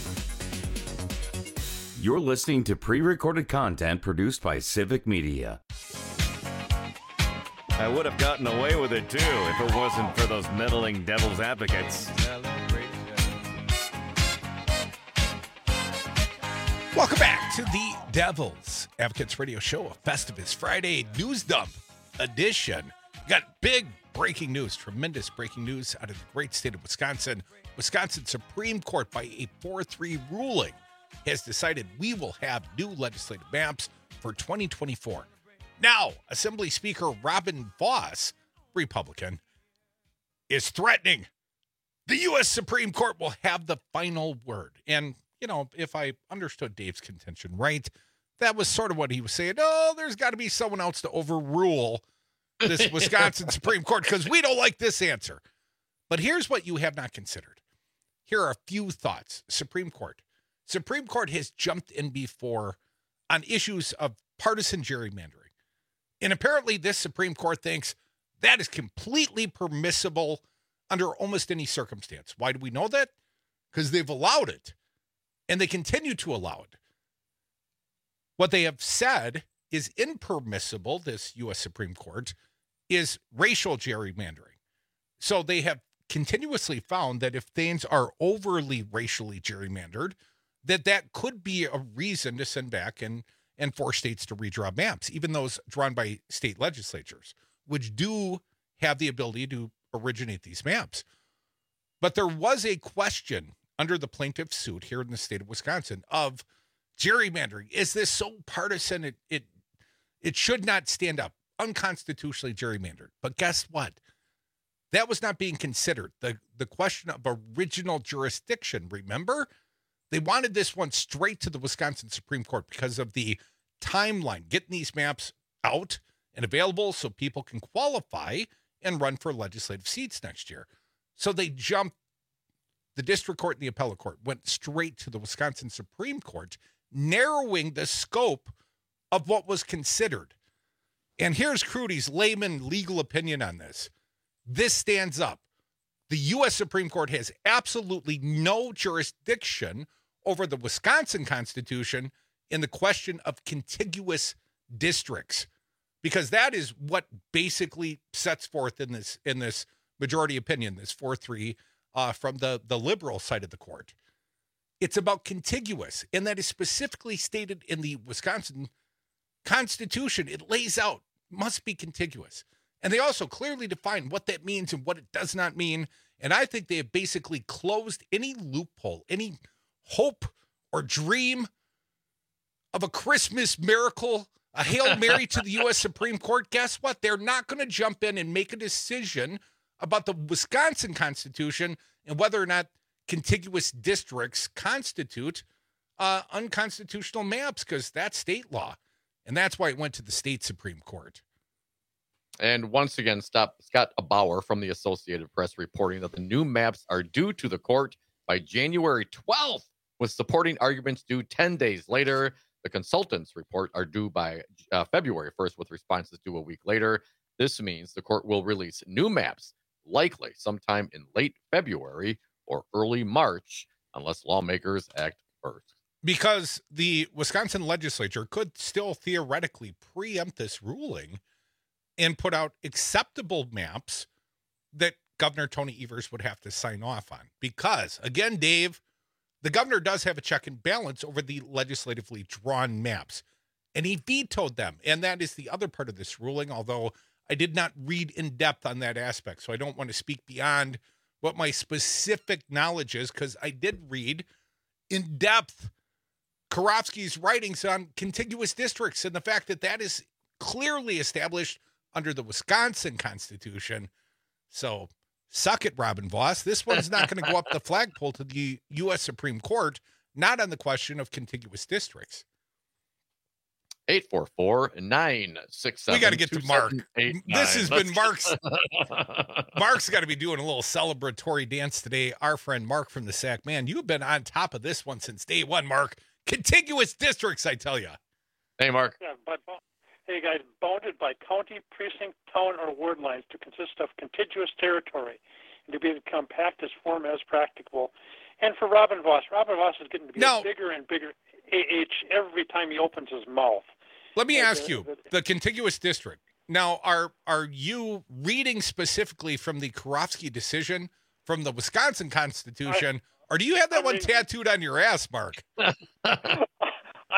[SPEAKER 14] You're listening to pre-recorded content produced by Civic Media. I would have gotten away with it, too, if it wasn't for those meddling devil's advocates.
[SPEAKER 16] Welcome back to the Devil's Advocates Radio Show, a Festivus Friday news dump edition. You Got big breaking news, tremendous breaking news out of the great state of Wisconsin. Wisconsin Supreme Court, by a four three ruling, has decided we will have new legislative maps for twenty twenty-four. Now, Assembly Speaker Robin Vos, Republican, is threatening the U S Supreme Court will have the final word. And, you know, if I understood Dave's contention right, that was sort of what he was saying. Oh, there's got to be someone else to overrule this Wisconsin Supreme Court because we don't like this answer. But here's what you have not considered. Here are a few thoughts. Supreme Court. Supreme Court has jumped in before on issues of partisan gerrymandering. And apparently this Supreme Court thinks that is completely permissible under almost any circumstance. Why do we know that? Because they've allowed it, and they continue to allow it. What they have said is impermissible, this U S Supreme Court, is racial gerrymandering. So they have continuously found that if things are overly racially gerrymandered, that that could be a reason to send back and, and force states to redraw maps, even those drawn by state legislatures, which do have the ability to originate these maps. But there was a question under the plaintiff's suit here in the state of Wisconsin of gerrymandering. Is this so partisan it it it should not stand up? Unconstitutionally gerrymandered. But guess what? That was not being considered. The the question of original jurisdiction, remember? They wanted this one straight to the Wisconsin Supreme Court because of the timeline, getting these maps out and available so people can qualify and run for legislative seats next year. So they jumped, the district court and the appellate court went straight to the Wisconsin Supreme Court, narrowing the scope of what was considered. And here's Crudy's layman legal opinion on this. This stands up. The U S Supreme Court has absolutely no jurisdiction over the Wisconsin Constitution in the question of contiguous districts, because that is what basically sets forth in this in this majority opinion, this four three uh, from the, the liberal side of the court. It's about contiguous, and that is specifically stated in the Wisconsin Constitution. It lays out, must be contiguous. And they also clearly define what that means and what it does not mean. And I think they have basically closed any loophole, any hope or dream of a Christmas miracle, a Hail Mary to the U S Supreme Court. Guess what? They're not going to jump in and make a decision about the Wisconsin Constitution and whether or not contiguous districts constitute uh, unconstitutional maps, because that's state law. And that's why it went to the state Supreme Court.
[SPEAKER 15] And once again, stop, Scott Bauer from the Associated Press reporting that the new maps are due to the court by January twelfth, with supporting arguments due ten days later. The consultants' report are due by uh, February first, with responses due a week later. This means the court will release new maps, likely sometime in late February or early March, unless lawmakers act first.
[SPEAKER 16] Because the Wisconsin legislature could still theoretically preempt this ruling and put out acceptable maps that Governor Tony Evers would have to sign off on. Because, again, Dave, the governor does have a check and balance over the legislatively drawn maps, and he vetoed them. And that is the other part of this ruling, although I did not read in depth on that aspect, so I don't want to speak beyond what my specific knowledge is, because I did read in depth Karofsky's writings on contiguous districts and the fact that that is clearly established under the Wisconsin Constitution. So suck it, Robin Vos. This one's not going to go up the flagpole to the U S Supreme Court, not on the question of contiguous districts.
[SPEAKER 15] eight four four, nine six seven.
[SPEAKER 16] We got to get to Mark. This has been Mark's. Mark's got to be doing a little celebratory dance today. Our friend Mark from the Sack. Man, you've been on top of this one since day one, Mark. Contiguous districts, I tell you.
[SPEAKER 15] Hey, Mark.
[SPEAKER 4] Yeah, but, hey, guys, bounded by county, precinct, town, or ward lines to consist of contiguous territory and to be compact as form as practicable. And for Robin Vos, Robin Vos is getting to be
[SPEAKER 16] no.
[SPEAKER 4] a bigger and bigger A H every time he opens his mouth.
[SPEAKER 16] Let me
[SPEAKER 4] and,
[SPEAKER 16] ask
[SPEAKER 4] uh,
[SPEAKER 16] you,
[SPEAKER 4] the,
[SPEAKER 16] the contiguous district. Now, are are you reading specifically from the Karofsky decision from the Wisconsin Constitution, I, or do you have that I one mean, tattooed on your ass, Mark?
[SPEAKER 4] I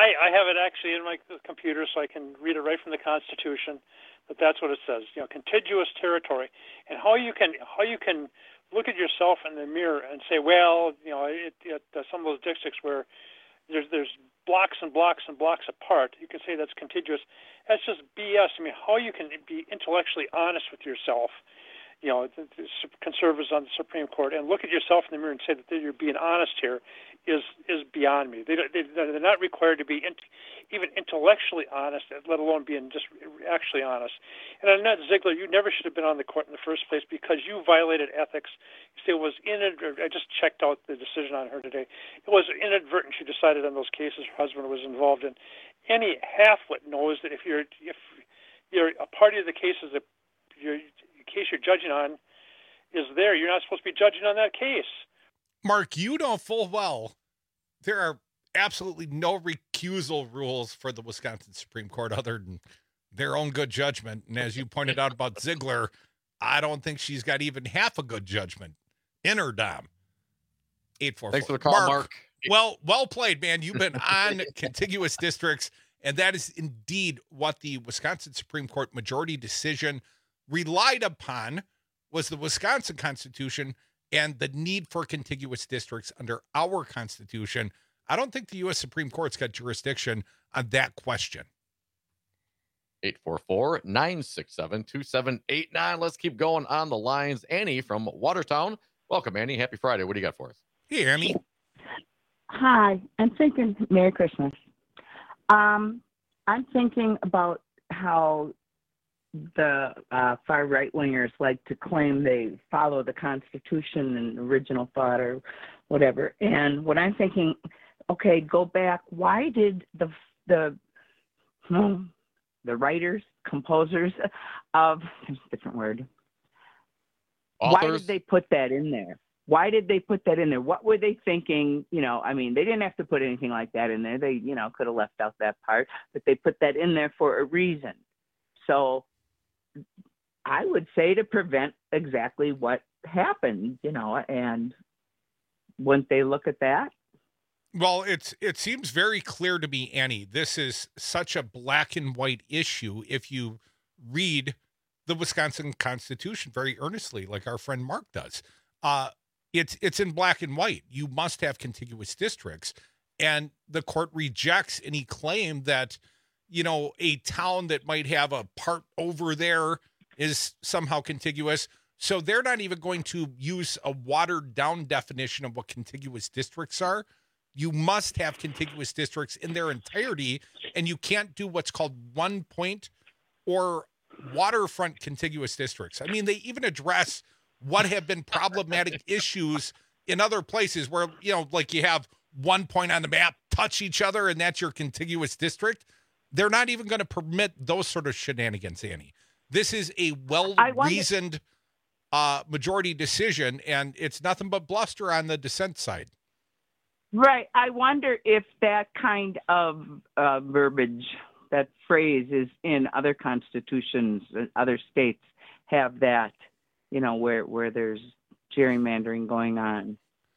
[SPEAKER 4] I, I have it actually in my computer, so I can read it right from the Constitution. But that's what it says. You know, contiguous territory, and how you can how you can look at yourself in the mirror and say, well, you know, it, it, uh, some of those districts where there's there's blocks and blocks and blocks apart, you can say that's contiguous. That's just B S. I mean, how you can be intellectually honest with yourself, you know, the, the conservatives on the Supreme Court, and look at yourself in the mirror and say that you're being honest here is is beyond me. They, they, they're not required to be in, even intellectually honest, let alone being just actually honest. And Annette Ziegler, you never should have been on the court in the first place because you violated ethics. You say it was inadvertent. I just checked out the decision on her today. It was inadvertent. She decided on those cases her husband was involved in. Any half-wit knows that if you're if you're a party of the cases that you're case you're judging on is there, you're not supposed to be judging on that case.
[SPEAKER 16] Mark, you know full well there are absolutely no recusal rules for the Wisconsin Supreme Court other than their own good judgment. And as you pointed out about Ziegler, I don't think she's got even half a good judgment in her dime. eight four four.
[SPEAKER 15] Thanks for the call, Mark. Mark.
[SPEAKER 16] Well, well played, man. You've been on contiguous districts, and that is indeed what the Wisconsin Supreme Court majority decision relied upon, was the Wisconsin Constitution and the need for contiguous districts under our Constitution. I don't think the U S Supreme Court's got jurisdiction on that question.
[SPEAKER 15] eight four four, nine six seven, two seven eight nine. Let's keep going on the lines. Annie from Watertown. Welcome, Annie. Happy Friday. What do you got for us?
[SPEAKER 16] Hey, Annie.
[SPEAKER 6] Hi. I'm thinking Merry Christmas. Um, I'm thinking about how the uh, far right wingers like to claim they follow the Constitution and original thought or whatever. And what I'm thinking, okay, go back. Why did the the hmm, the writers, composers of there's a different word.
[SPEAKER 15] Authors?
[SPEAKER 6] Why did they put that in there? Why did they put that in there? What were they thinking? You know, I mean, they didn't have to put anything like that in there. They, you know, could have left out that part, but they put that in there for a reason. So I would say to prevent exactly what happened, you know, and wouldn't they look at that?
[SPEAKER 16] Well, it's it seems very clear to me, Annie, this is such a black and white issue if you read the Wisconsin Constitution very earnestly, like our friend Mark does. Uh, it's it's in black and white. You must have contiguous districts. And the court rejects any claim that, you know, a town that might have a part over there is somehow contiguous. So they're not even going to use a watered down definition of what contiguous districts are. You must have contiguous districts in their entirety, and you can't do what's called one point or waterfront contiguous districts. I mean, they even address what have been problematic issues in other places where, you know, like you have one point on the map touch each other and that's your contiguous district. They're not even going to permit those sort of shenanigans, Annie. This is a well-reasoned uh, majority decision, and it's nothing but bluster on the dissent side.
[SPEAKER 6] Right. I wonder if that kind of uh, verbiage, that phrase is in other constitutions, other states have that, you know, where, where there's gerrymandering going on.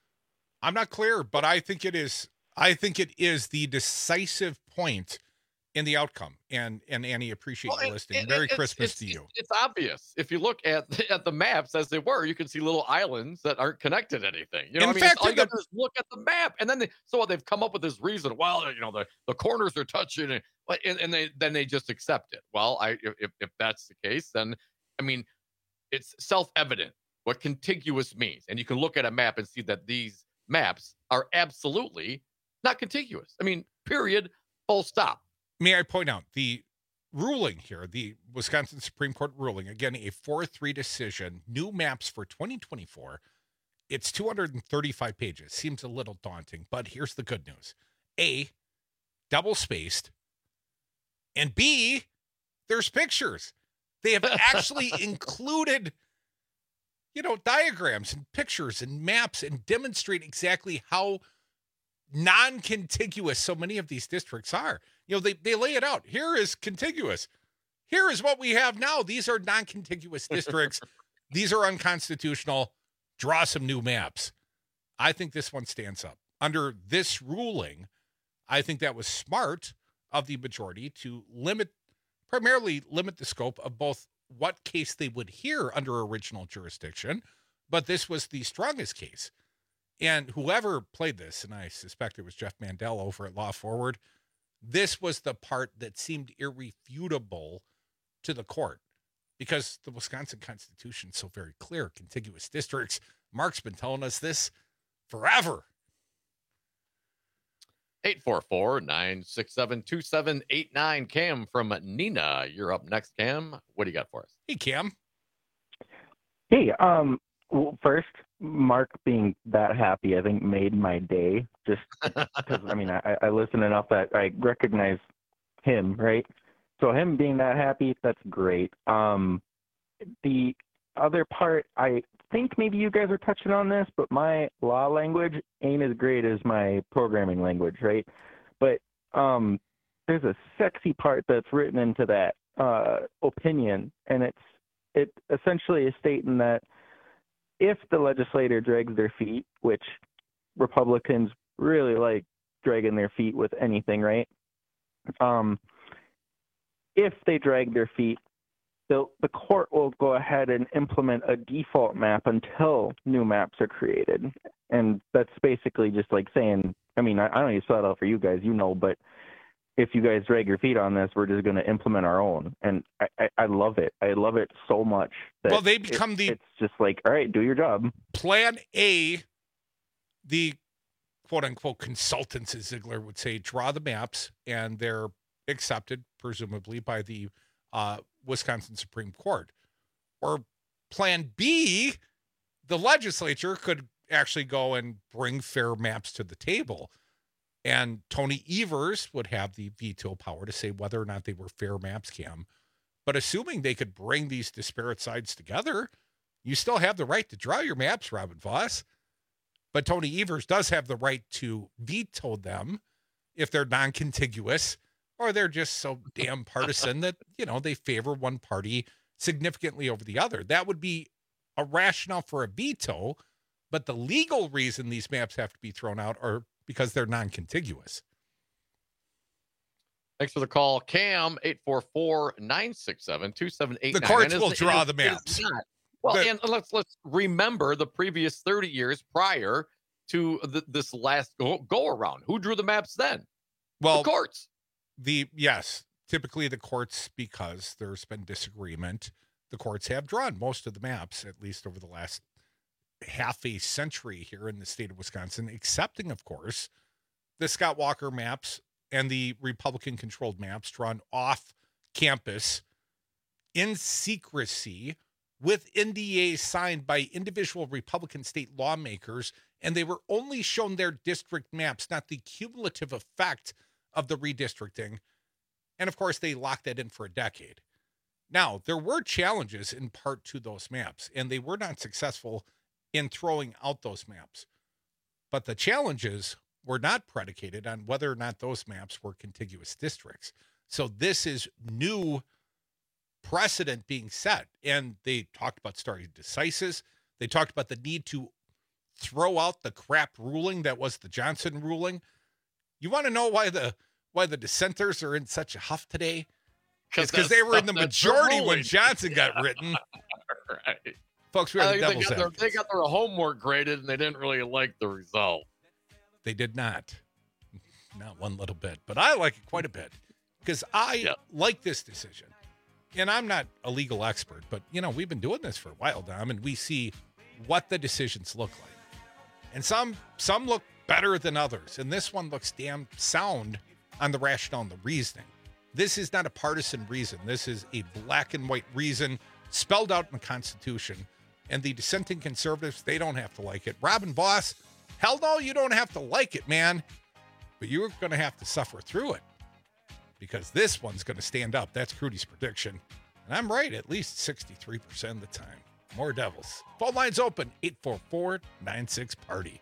[SPEAKER 16] I'm not clear, but I think it is, I think it is the decisive point in the outcome. And, and Annie, appreciate
[SPEAKER 15] well,
[SPEAKER 16] you
[SPEAKER 15] and,
[SPEAKER 16] listening.
[SPEAKER 15] and,
[SPEAKER 16] Merry
[SPEAKER 15] it's,
[SPEAKER 16] Christmas
[SPEAKER 15] it's,
[SPEAKER 16] to you.
[SPEAKER 15] It's obvious. If you look at the, at the maps as they were, you can see little islands that aren't connected to anything. You know,
[SPEAKER 16] in
[SPEAKER 15] what I mean,
[SPEAKER 16] fact,
[SPEAKER 15] all you got
[SPEAKER 16] the,
[SPEAKER 15] to do is look at the map, and then they, so what, they've come up with this reason. Well, you know, the, the corners are touching, and, and they then they just accept it. Well, I if if that's the case, then I mean, it's self-evident what contiguous means, and you can look at a map and see that these maps are absolutely not contiguous. I mean, period, full stop.
[SPEAKER 16] May I point out the ruling here, the Wisconsin Supreme Court ruling, again, a four three decision, new maps for twenty twenty-four. It's two hundred thirty-five pages. Seems a little daunting, but here's the good news. A, double-spaced, and B, there's pictures. They have actually included, you know, diagrams and pictures and maps and demonstrate exactly how non-contiguous so many of these districts are. You know, they, they lay it out. Here is contiguous. Here is what we have now. These are non-contiguous districts. These are unconstitutional. Draw some new maps. I think this one stands up. Under this ruling, I think that was smart of the majority to limit, primarily limit the scope of both what case they would hear under original jurisdiction, but this was the strongest case. And whoever played this, and I suspect it was Jeff Mandel over at Law Forward, this was the part that seemed irrefutable to the court because the Wisconsin Constitution is so very clear. Contiguous districts. Mark's been telling us this forever.
[SPEAKER 15] eight four four, nine six seven, two seven eight nine. Cam from Nina. You're up next, Cam. What do you got for us?
[SPEAKER 16] Hey, Cam.
[SPEAKER 7] Hey, um, well, first, Mark being that happy, I think, made my day. Just because, I mean, I, I listen enough that I recognize him, right? So him being that happy, that's great. Um, the other part, I think maybe you guys are touching on this, but my law language ain't as great as my programming language, right? But um, there's a sexy part that's written into that uh, opinion, and it's it essentially is stating that if the legislator drags their feet, which Republicans really like dragging their feet with anything, right? Um, if they drag their feet, the, the court will go ahead and implement a default map until new maps are created. And that's basically just like saying, I mean, I, I don't even spell it out for you guys, you know, but if you guys drag your feet on this, we're just going to implement our own. And I, I, I love it. I love it so much. That
[SPEAKER 16] well, they become
[SPEAKER 7] it,
[SPEAKER 16] the...
[SPEAKER 7] It's just like, all right, do your job.
[SPEAKER 16] Plan A, the quote-unquote consultants, as Ziegler would say, draw the maps, and they're accepted, presumably, by the uh, Wisconsin Supreme Court. Or Plan B, the legislature could actually go and bring fair maps to the table. And Tony Evers would have the veto power to say whether or not they were fair maps, Cam. But assuming they could bring these disparate sides together, you still have the right to draw your maps, Robin Voss. But Tony Evers does have the right to veto them if they're non-contiguous or they're just so damn partisan that, you know, they favor one party significantly over the other. That would be a rationale for a veto, but the legal reason these maps have to be thrown out are because they're non-contiguous.
[SPEAKER 15] Thanks for the call, Cam. eight four four, nine six seven, two seven eight nine.
[SPEAKER 16] The courts will draw the maps.
[SPEAKER 15] Well,
[SPEAKER 16] The-
[SPEAKER 15] and let's let's remember the previous thirty years prior to the, this last go, go around. Who drew the maps then?
[SPEAKER 16] Well,
[SPEAKER 15] the courts.
[SPEAKER 16] The yes, typically the courts, because there's been disagreement, the courts have drawn most of the maps, at least over the last half a century here in the state of Wisconsin, excepting, of course, the Scott Walker maps and the Republican-controlled maps drawn off campus in secrecy with N D As signed by individual Republican state lawmakers, and they were only shown their district maps, not the cumulative effect of the redistricting. And, of course, they locked that in for a decade. Now, there were challenges in part to those maps, and they were not successful in throwing out those maps. But the challenges were not predicated on whether or not those maps were contiguous districts. So this is new precedent being set. And they talked about stare decisis. They talked about the need to throw out the crap ruling that was the Johnson ruling. You want to know why the why the dissenters are in such a huff today? It's because they were in the majority when Johnson got written.
[SPEAKER 15] Right.
[SPEAKER 16] Folks, we are the
[SPEAKER 15] Uh, they,
[SPEAKER 16] devil's
[SPEAKER 15] got their,
[SPEAKER 16] advocates.
[SPEAKER 15] they got their homework graded and they didn't really like the result.
[SPEAKER 16] They did not. Not one little bit. But I like it quite a bit because I
[SPEAKER 15] Yeah.
[SPEAKER 16] like this decision. And I'm not a legal expert, but, you know, we've been doing this for a while, Dom, and we see what the decisions look like. And some some look better than others. And this one looks damn sound on the rationale and the reasoning. This is not a partisan reason. This is a black and white reason spelled out in the Constitution. And the dissenting conservatives, they don't have to like it. Robin Voss, hell no, you don't have to like it, man. But you're going to have to suffer through it because this one's going to stand up. That's Crudy's prediction. And I'm right at least sixty-three percent of the time. More Devils. Phone lines open, eight four four, nine six, party.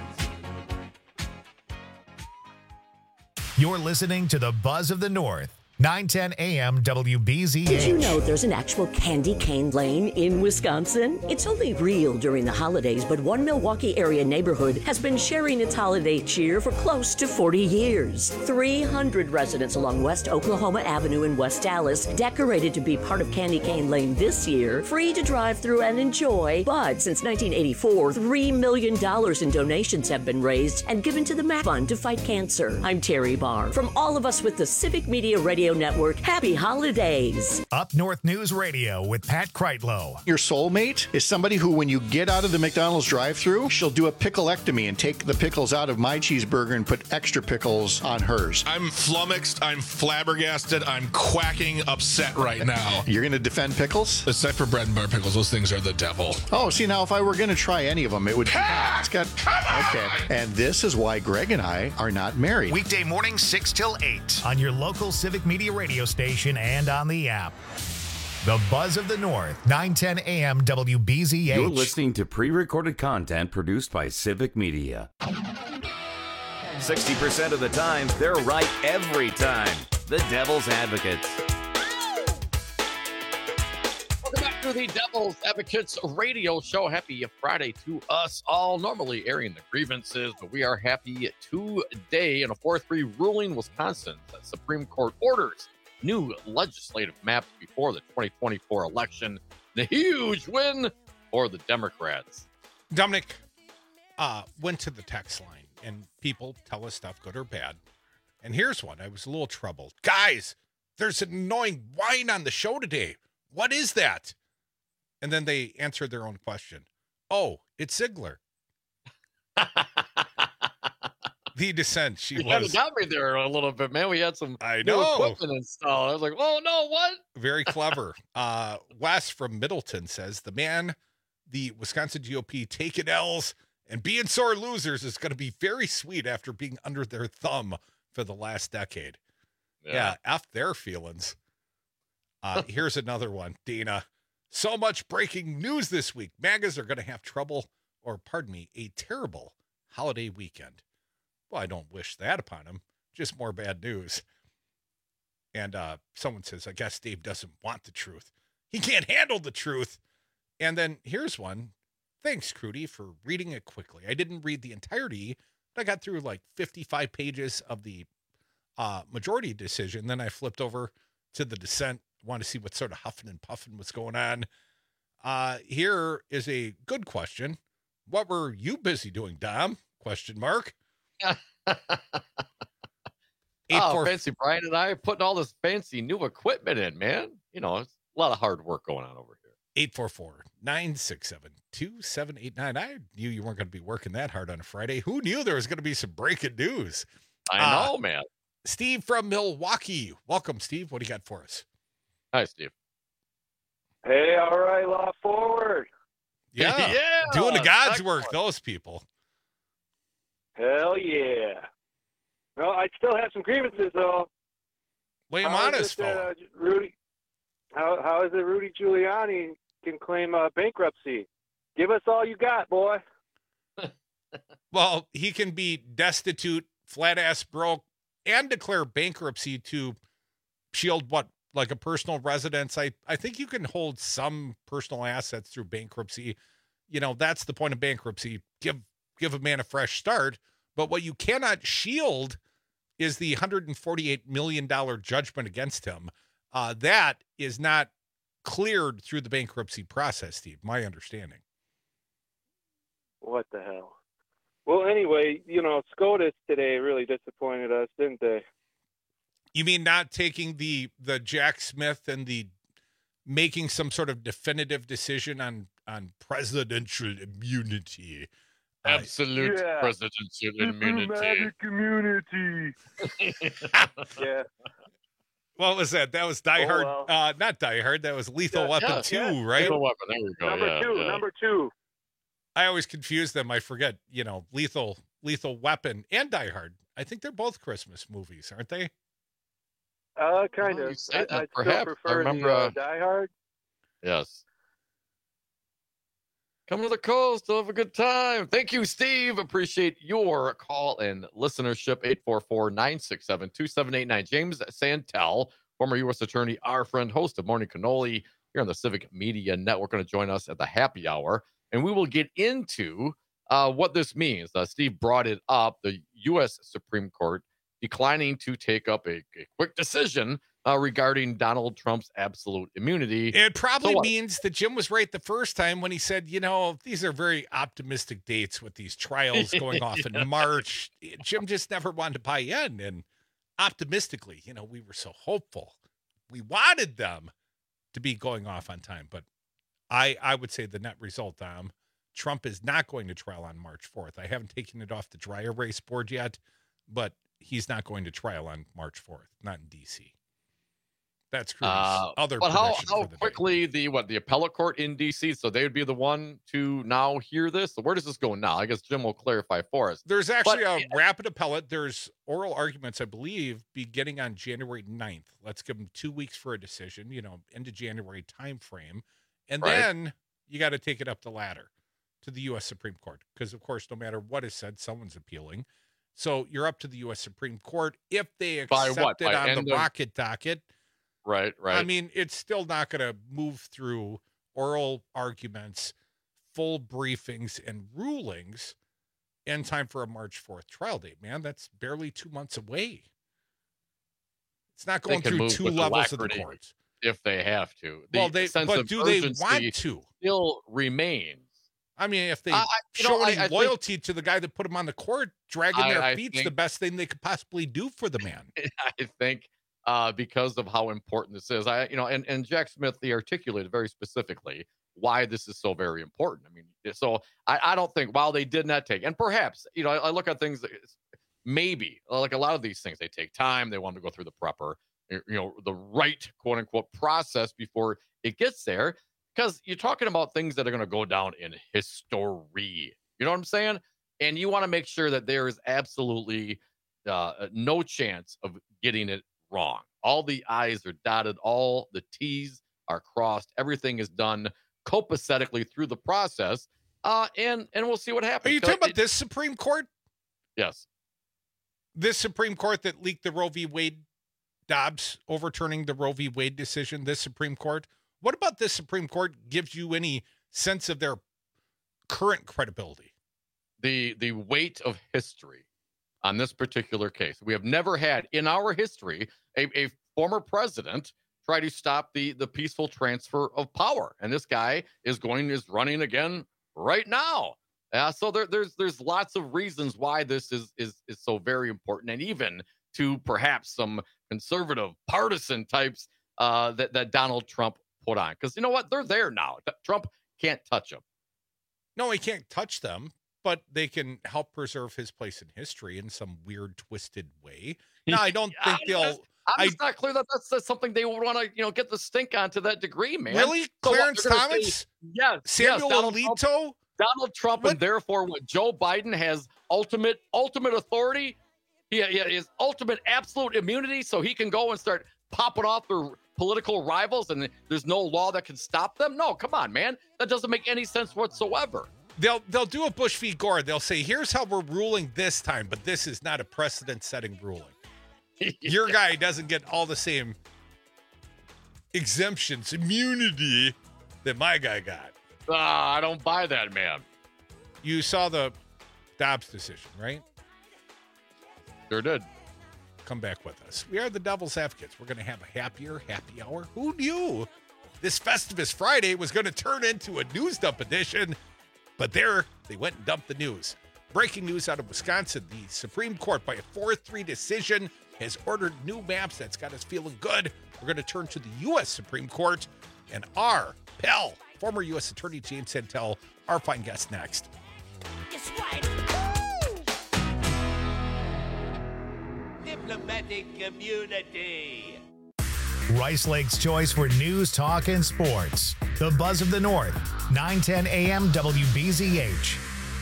[SPEAKER 1] You're listening to the Buzz of the North nine ten A M W B Z H.
[SPEAKER 5] Did you know there's an actual candy cane lane in Wisconsin? It's only real during the holidays, but one Milwaukee area neighborhood has been sharing its holiday cheer for close to forty years. three hundred residents along West Oklahoma Avenue in West Dallas decorated to be part of Candy Cane Lane this year, free to drive through and enjoy. But since nineteen eighty-four, three million dollars in donations have been raised and given to the MAC Fund to fight cancer. I'm Terry Barr. From all of us with the Civic Media Radio Network, happy holidays.
[SPEAKER 1] Up North News Radio with Pat Kreitlow.
[SPEAKER 28] Your soulmate is somebody who, when you get out of the McDonald's drive-thru, she'll do a picklectomy and take the pickles out of my cheeseburger and put extra pickles on hers.
[SPEAKER 8] I'm flummoxed. I'm flabbergasted. I'm quacking upset right now.
[SPEAKER 28] You're going to defend pickles?
[SPEAKER 8] Except for bread and butter pickles. Those things are the devil.
[SPEAKER 28] Oh, see, now if I were going to try any of them, it would...
[SPEAKER 8] Ah,
[SPEAKER 28] it's got... Okay. And this is why Greg and I are not married.
[SPEAKER 1] Weekday morning, six till eight on your local Civic Media radio station and on the app. The Buzz of the North, nine ten A M W B Z H.
[SPEAKER 14] You're listening to pre-recorded content produced by Civic Media.
[SPEAKER 9] sixty percent of the time, they're right every time. The Devil's Advocates.
[SPEAKER 15] Welcome back to the Devil's Advocates radio show. Happy Friday to us all. Normally airing the grievances, but we are happy today in a four three ruling. Wisconsin, the Supreme Court orders new legislative maps before the twenty twenty-four election. The huge win for the Democrats.
[SPEAKER 16] Dominic uh, went to the text line, and people tell us stuff, good or bad. And here's one. I was a little troubled. Guys, there's an annoying whine on the show today. What is that? And then they answered their own question. Oh, it's Ziegler. The Descent. She
[SPEAKER 15] you
[SPEAKER 16] was.
[SPEAKER 15] kind of got me there a little bit, man. We had some
[SPEAKER 16] I
[SPEAKER 15] new
[SPEAKER 16] know.
[SPEAKER 15] equipment installed. I was like, oh, no, what?
[SPEAKER 16] Very clever. uh, Wes from Middleton says, the man, the Wisconsin G O P taking L's and being sore losers is going to be very sweet after being under their thumb for the last decade. Yeah, yeah F their feelings. Uh, here's another one. Dana, so much breaking news this week. MAGAs are going to have trouble, or pardon me, a terrible holiday weekend. Well, I don't wish that upon him. Just more bad news. And uh, someone says, I guess Dave doesn't want the truth. He can't handle the truth. And then here's one. Thanks, Crudy, for reading it quickly. I didn't read the entirety, but I got through like fifty-five pages of the uh, majority decision. Then I flipped over to the dissent. Want to see what sort of huffing and puffing was going on. Uh, here is a good question. What were you busy doing, Dom? Question mark.
[SPEAKER 15] oh, four, fancy Brian and I are putting all this fancy new equipment in, man. You know, it's a lot of hard work going on over here.
[SPEAKER 16] eight four four, nine six seven, two seven eight nine. I knew you weren't going to be working that hard on a Friday. Who knew there was going to be some breaking news?
[SPEAKER 15] I know, uh, man.
[SPEAKER 16] Steve from Milwaukee. Welcome, Steve. What do you got for us?
[SPEAKER 15] Hi, Steve.
[SPEAKER 10] Hey, all right, law forward.
[SPEAKER 16] Yeah,
[SPEAKER 15] yeah,
[SPEAKER 16] doing the God's work, those people.
[SPEAKER 10] Hell yeah. Well, I still have some grievances, though.
[SPEAKER 16] Lay them on us,
[SPEAKER 10] uh, Rudy. How how is it Rudy Giuliani can claim uh, bankruptcy? Give us all you got, boy.
[SPEAKER 16] Well, he can be destitute, flat ass broke, and declare bankruptcy to shield what, like a personal residence. I, I think you can hold some personal assets through bankruptcy. You know, that's the point of bankruptcy. Give give a man a fresh start. But what you cannot shield is the one hundred forty-eight million dollars judgment against him. Uh, that is not cleared through the bankruptcy process, Steve, my understanding.
[SPEAKER 10] What the hell? Well, anyway, you know, SCOTUS today really disappointed us, didn't they?
[SPEAKER 16] You mean not taking the the Jack Smith and the making some sort of definitive decision on, on presidential immunity?
[SPEAKER 15] Absolute yeah. presidential immunity.
[SPEAKER 10] Immunity. yeah.
[SPEAKER 16] What was that? That was Die Hard.
[SPEAKER 10] Oh, well.
[SPEAKER 16] uh, not Die Hard. That was Lethal
[SPEAKER 10] yeah,
[SPEAKER 16] Weapon
[SPEAKER 10] yeah,
[SPEAKER 16] two,
[SPEAKER 10] yeah.
[SPEAKER 16] right?
[SPEAKER 15] Lethal Weapon. There we go.
[SPEAKER 10] Number
[SPEAKER 15] yeah,
[SPEAKER 10] two.
[SPEAKER 15] yeah.
[SPEAKER 10] Number two.
[SPEAKER 16] I always confuse them. I forget. You know, Lethal Lethal Weapon and Die Hard. I think they're both Christmas movies, aren't they?
[SPEAKER 10] Uh, kind
[SPEAKER 15] Oh,
[SPEAKER 10] of.
[SPEAKER 15] you said
[SPEAKER 10] I, I
[SPEAKER 15] that,
[SPEAKER 10] still
[SPEAKER 15] perhaps.
[SPEAKER 10] prefer
[SPEAKER 15] I remember,
[SPEAKER 10] the, uh,
[SPEAKER 15] uh,
[SPEAKER 10] Die Hard.
[SPEAKER 15] Yes. Come to the coast. Have a good time. Thank you, Steve. Appreciate your call and listenership. eight four four, nine six seven, two seven eight nine. James Santel former U S attorney, our friend, host of Morning Cannoli here on the Civic Media Network, going to join us at the happy hour. And we will get into uh, what this means. Uh, Steve brought it up, the U S Supreme Court declining to take up a, a quick decision uh, regarding Donald Trump's absolute immunity.
[SPEAKER 16] It probably
[SPEAKER 15] so
[SPEAKER 16] means that Jim was right the first time when he said, you know, these are very optimistic dates with these trials going off
[SPEAKER 15] yeah.
[SPEAKER 16] in March. Jim just never wanted to buy in. And optimistically, you know, we were so hopeful. We wanted them to be going off on time. But I, I would say the net result, Dom, Trump is not going to trial on March fourth. I haven't taken it off the dry erase board yet, but he's not going to trial on March fourth, not in D C. That's Cruz.
[SPEAKER 15] Uh,
[SPEAKER 16] Other
[SPEAKER 15] but how,
[SPEAKER 16] prediction
[SPEAKER 15] how
[SPEAKER 16] for the
[SPEAKER 15] quickly the what the appellate court in D C, so they would be the one to now hear this? So where does this go now? I guess Jim will clarify for us.
[SPEAKER 16] There's actually
[SPEAKER 15] But-
[SPEAKER 16] a rapid appellate. There's oral arguments, I believe, beginning on January ninth. Let's give them two weeks for a decision, you know, into January time frame. And
[SPEAKER 15] Right.
[SPEAKER 16] then you got to take it up the ladder to the U S Supreme Court. Because, of course, no matter what is said, someone's appealing. So you're up to the U S Supreme Court. If they
[SPEAKER 15] By
[SPEAKER 16] accept
[SPEAKER 15] what?
[SPEAKER 16] it
[SPEAKER 15] By
[SPEAKER 16] on
[SPEAKER 15] end
[SPEAKER 16] the
[SPEAKER 15] of-
[SPEAKER 16] rocket docket,
[SPEAKER 15] Right, right.
[SPEAKER 16] I mean, it's still not going to move through oral arguments, full briefings, and rulings in time for a March fourth trial date, man. That's barely two months away. It's not
[SPEAKER 15] They
[SPEAKER 16] going
[SPEAKER 15] can
[SPEAKER 16] through
[SPEAKER 15] move
[SPEAKER 16] two
[SPEAKER 15] with
[SPEAKER 16] levels of the
[SPEAKER 15] alacrity
[SPEAKER 16] courts.
[SPEAKER 15] if they have to. The
[SPEAKER 16] Well, they-
[SPEAKER 15] sense
[SPEAKER 16] but
[SPEAKER 15] of
[SPEAKER 16] do they
[SPEAKER 15] urgency
[SPEAKER 16] want to?
[SPEAKER 15] Still remains.
[SPEAKER 16] I mean, if they
[SPEAKER 15] I- I- you
[SPEAKER 16] show
[SPEAKER 15] know, I-
[SPEAKER 16] any
[SPEAKER 15] I think-
[SPEAKER 16] loyalty to the guy that put him on the court, dragging
[SPEAKER 15] I-
[SPEAKER 16] their
[SPEAKER 15] I
[SPEAKER 16] feet's the
[SPEAKER 15] think-
[SPEAKER 16] best thing they could possibly do for the man.
[SPEAKER 15] I think uh, because of how important this is, I you know, and and Jack Smith, he articulated very specifically why this is so very important. I mean, so I, I don't think while they did not take, and perhaps you know, I, I look at things that maybe like a lot of these things, they take time. They want to go through the proper, you know, the right quote unquote process before it gets there. Because you're talking about things that are going to go down in history. You know what I'm saying? And you want to make sure that there is absolutely uh, no chance of getting it wrong. All the I's are dotted, all the T's are crossed. Everything is done copacetically through the process. Uh, and, and we'll see what happens.
[SPEAKER 16] Are you
[SPEAKER 15] 'Cause
[SPEAKER 16] talking about
[SPEAKER 15] it-
[SPEAKER 16] this Supreme Court?
[SPEAKER 15] Yes.
[SPEAKER 16] This Supreme Court that leaked the Roe v. Wade, Dobbs overturning the Roe v. Wade decision, this Supreme Court? What about this Supreme Court gives you any sense of their current credibility?
[SPEAKER 15] The the weight of history on this particular case. We have never had in our history a, a former president try to stop the the peaceful transfer of power, and this guy is going is running again right now. Uh, so there, there's there's lots of reasons why this is is is so very important, and even to perhaps some conservative partisan types uh, that that Donald Trump put on, because you know what, they're there now. Trump can't touch them.
[SPEAKER 16] No, he can't touch them, but they can help preserve his place in history in some weird, twisted way. No, I don't think
[SPEAKER 15] I'm
[SPEAKER 16] they'll.
[SPEAKER 15] just- I'm just not clear that that's, that's something they would want to, you know, get the stink on to that degree, man.
[SPEAKER 16] Really?
[SPEAKER 15] So what,
[SPEAKER 16] Clarence
[SPEAKER 15] they're gonna
[SPEAKER 16] Thomas?
[SPEAKER 15] say, yes.
[SPEAKER 16] Samuel
[SPEAKER 15] yes, Donald Trump-
[SPEAKER 16] Alito?
[SPEAKER 15] Donald Trump, and therefore what Joe Biden has ultimate, ultimate authority. He, he has ultimate absolute immunity, so he can go and start popping off their political rivals, and there's no law that can stop them. No, come on, man. That doesn't make any sense whatsoever.
[SPEAKER 16] They'll they'll do a Bush v. Gore. They'll say, "Here's how we're ruling this time, but this is not a precedent-setting ruling. Your guy doesn't get all the same exemptions, immunity that my guy got."
[SPEAKER 15] Ah, I don't buy that, man.
[SPEAKER 16] You saw the Dobbs decision, right?
[SPEAKER 15] Sure did.
[SPEAKER 16] Come back with us. We are the Devil's Advocates. We're going to have a happier happy hour. Who knew this Festivus Friday was going to turn into a news dump edition? But there, they went and dumped the news. Breaking news out of Wisconsin. The Supreme Court, by a four three decision, has ordered new maps. That's got us feeling good. We're going to turn to the U S Supreme Court and our pal, former U S Attorney James Santel, our fine guest next.
[SPEAKER 2] It's right. Diplomatic community.
[SPEAKER 1] Rice Lake's choice for news, talk, and sports. The Buzz of the North, nine ten A M W B Z H.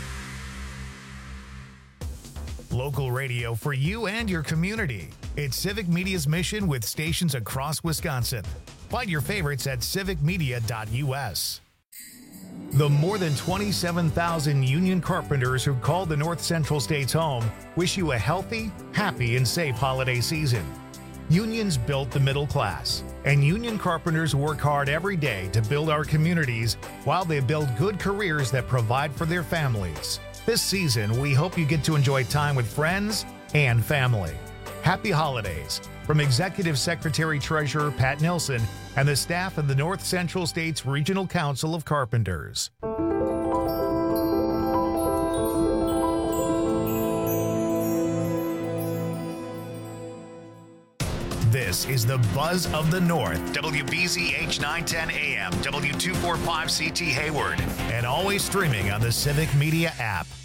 [SPEAKER 1] Local radio for you and your community. It's Civic Media's mission with stations across Wisconsin. Find your favorites at civic media dot U S. The more than twenty-seven thousand union carpenters who call the North Central States home wish you a healthy, happy, and safe holiday season. Unions built the middle class, and union carpenters work hard every day to build our communities while they build good careers that provide for their families. This season, we hope you get to enjoy time with friends and family. Happy holidays from Executive Secretary Treasurer Pat Nilsson and the staff of the North Central States Regional Council of Carpenters. This is the Buzz of the North, W B Z H nine ten A M, W two forty-five C T Hayward, and always streaming on the Civic Media app.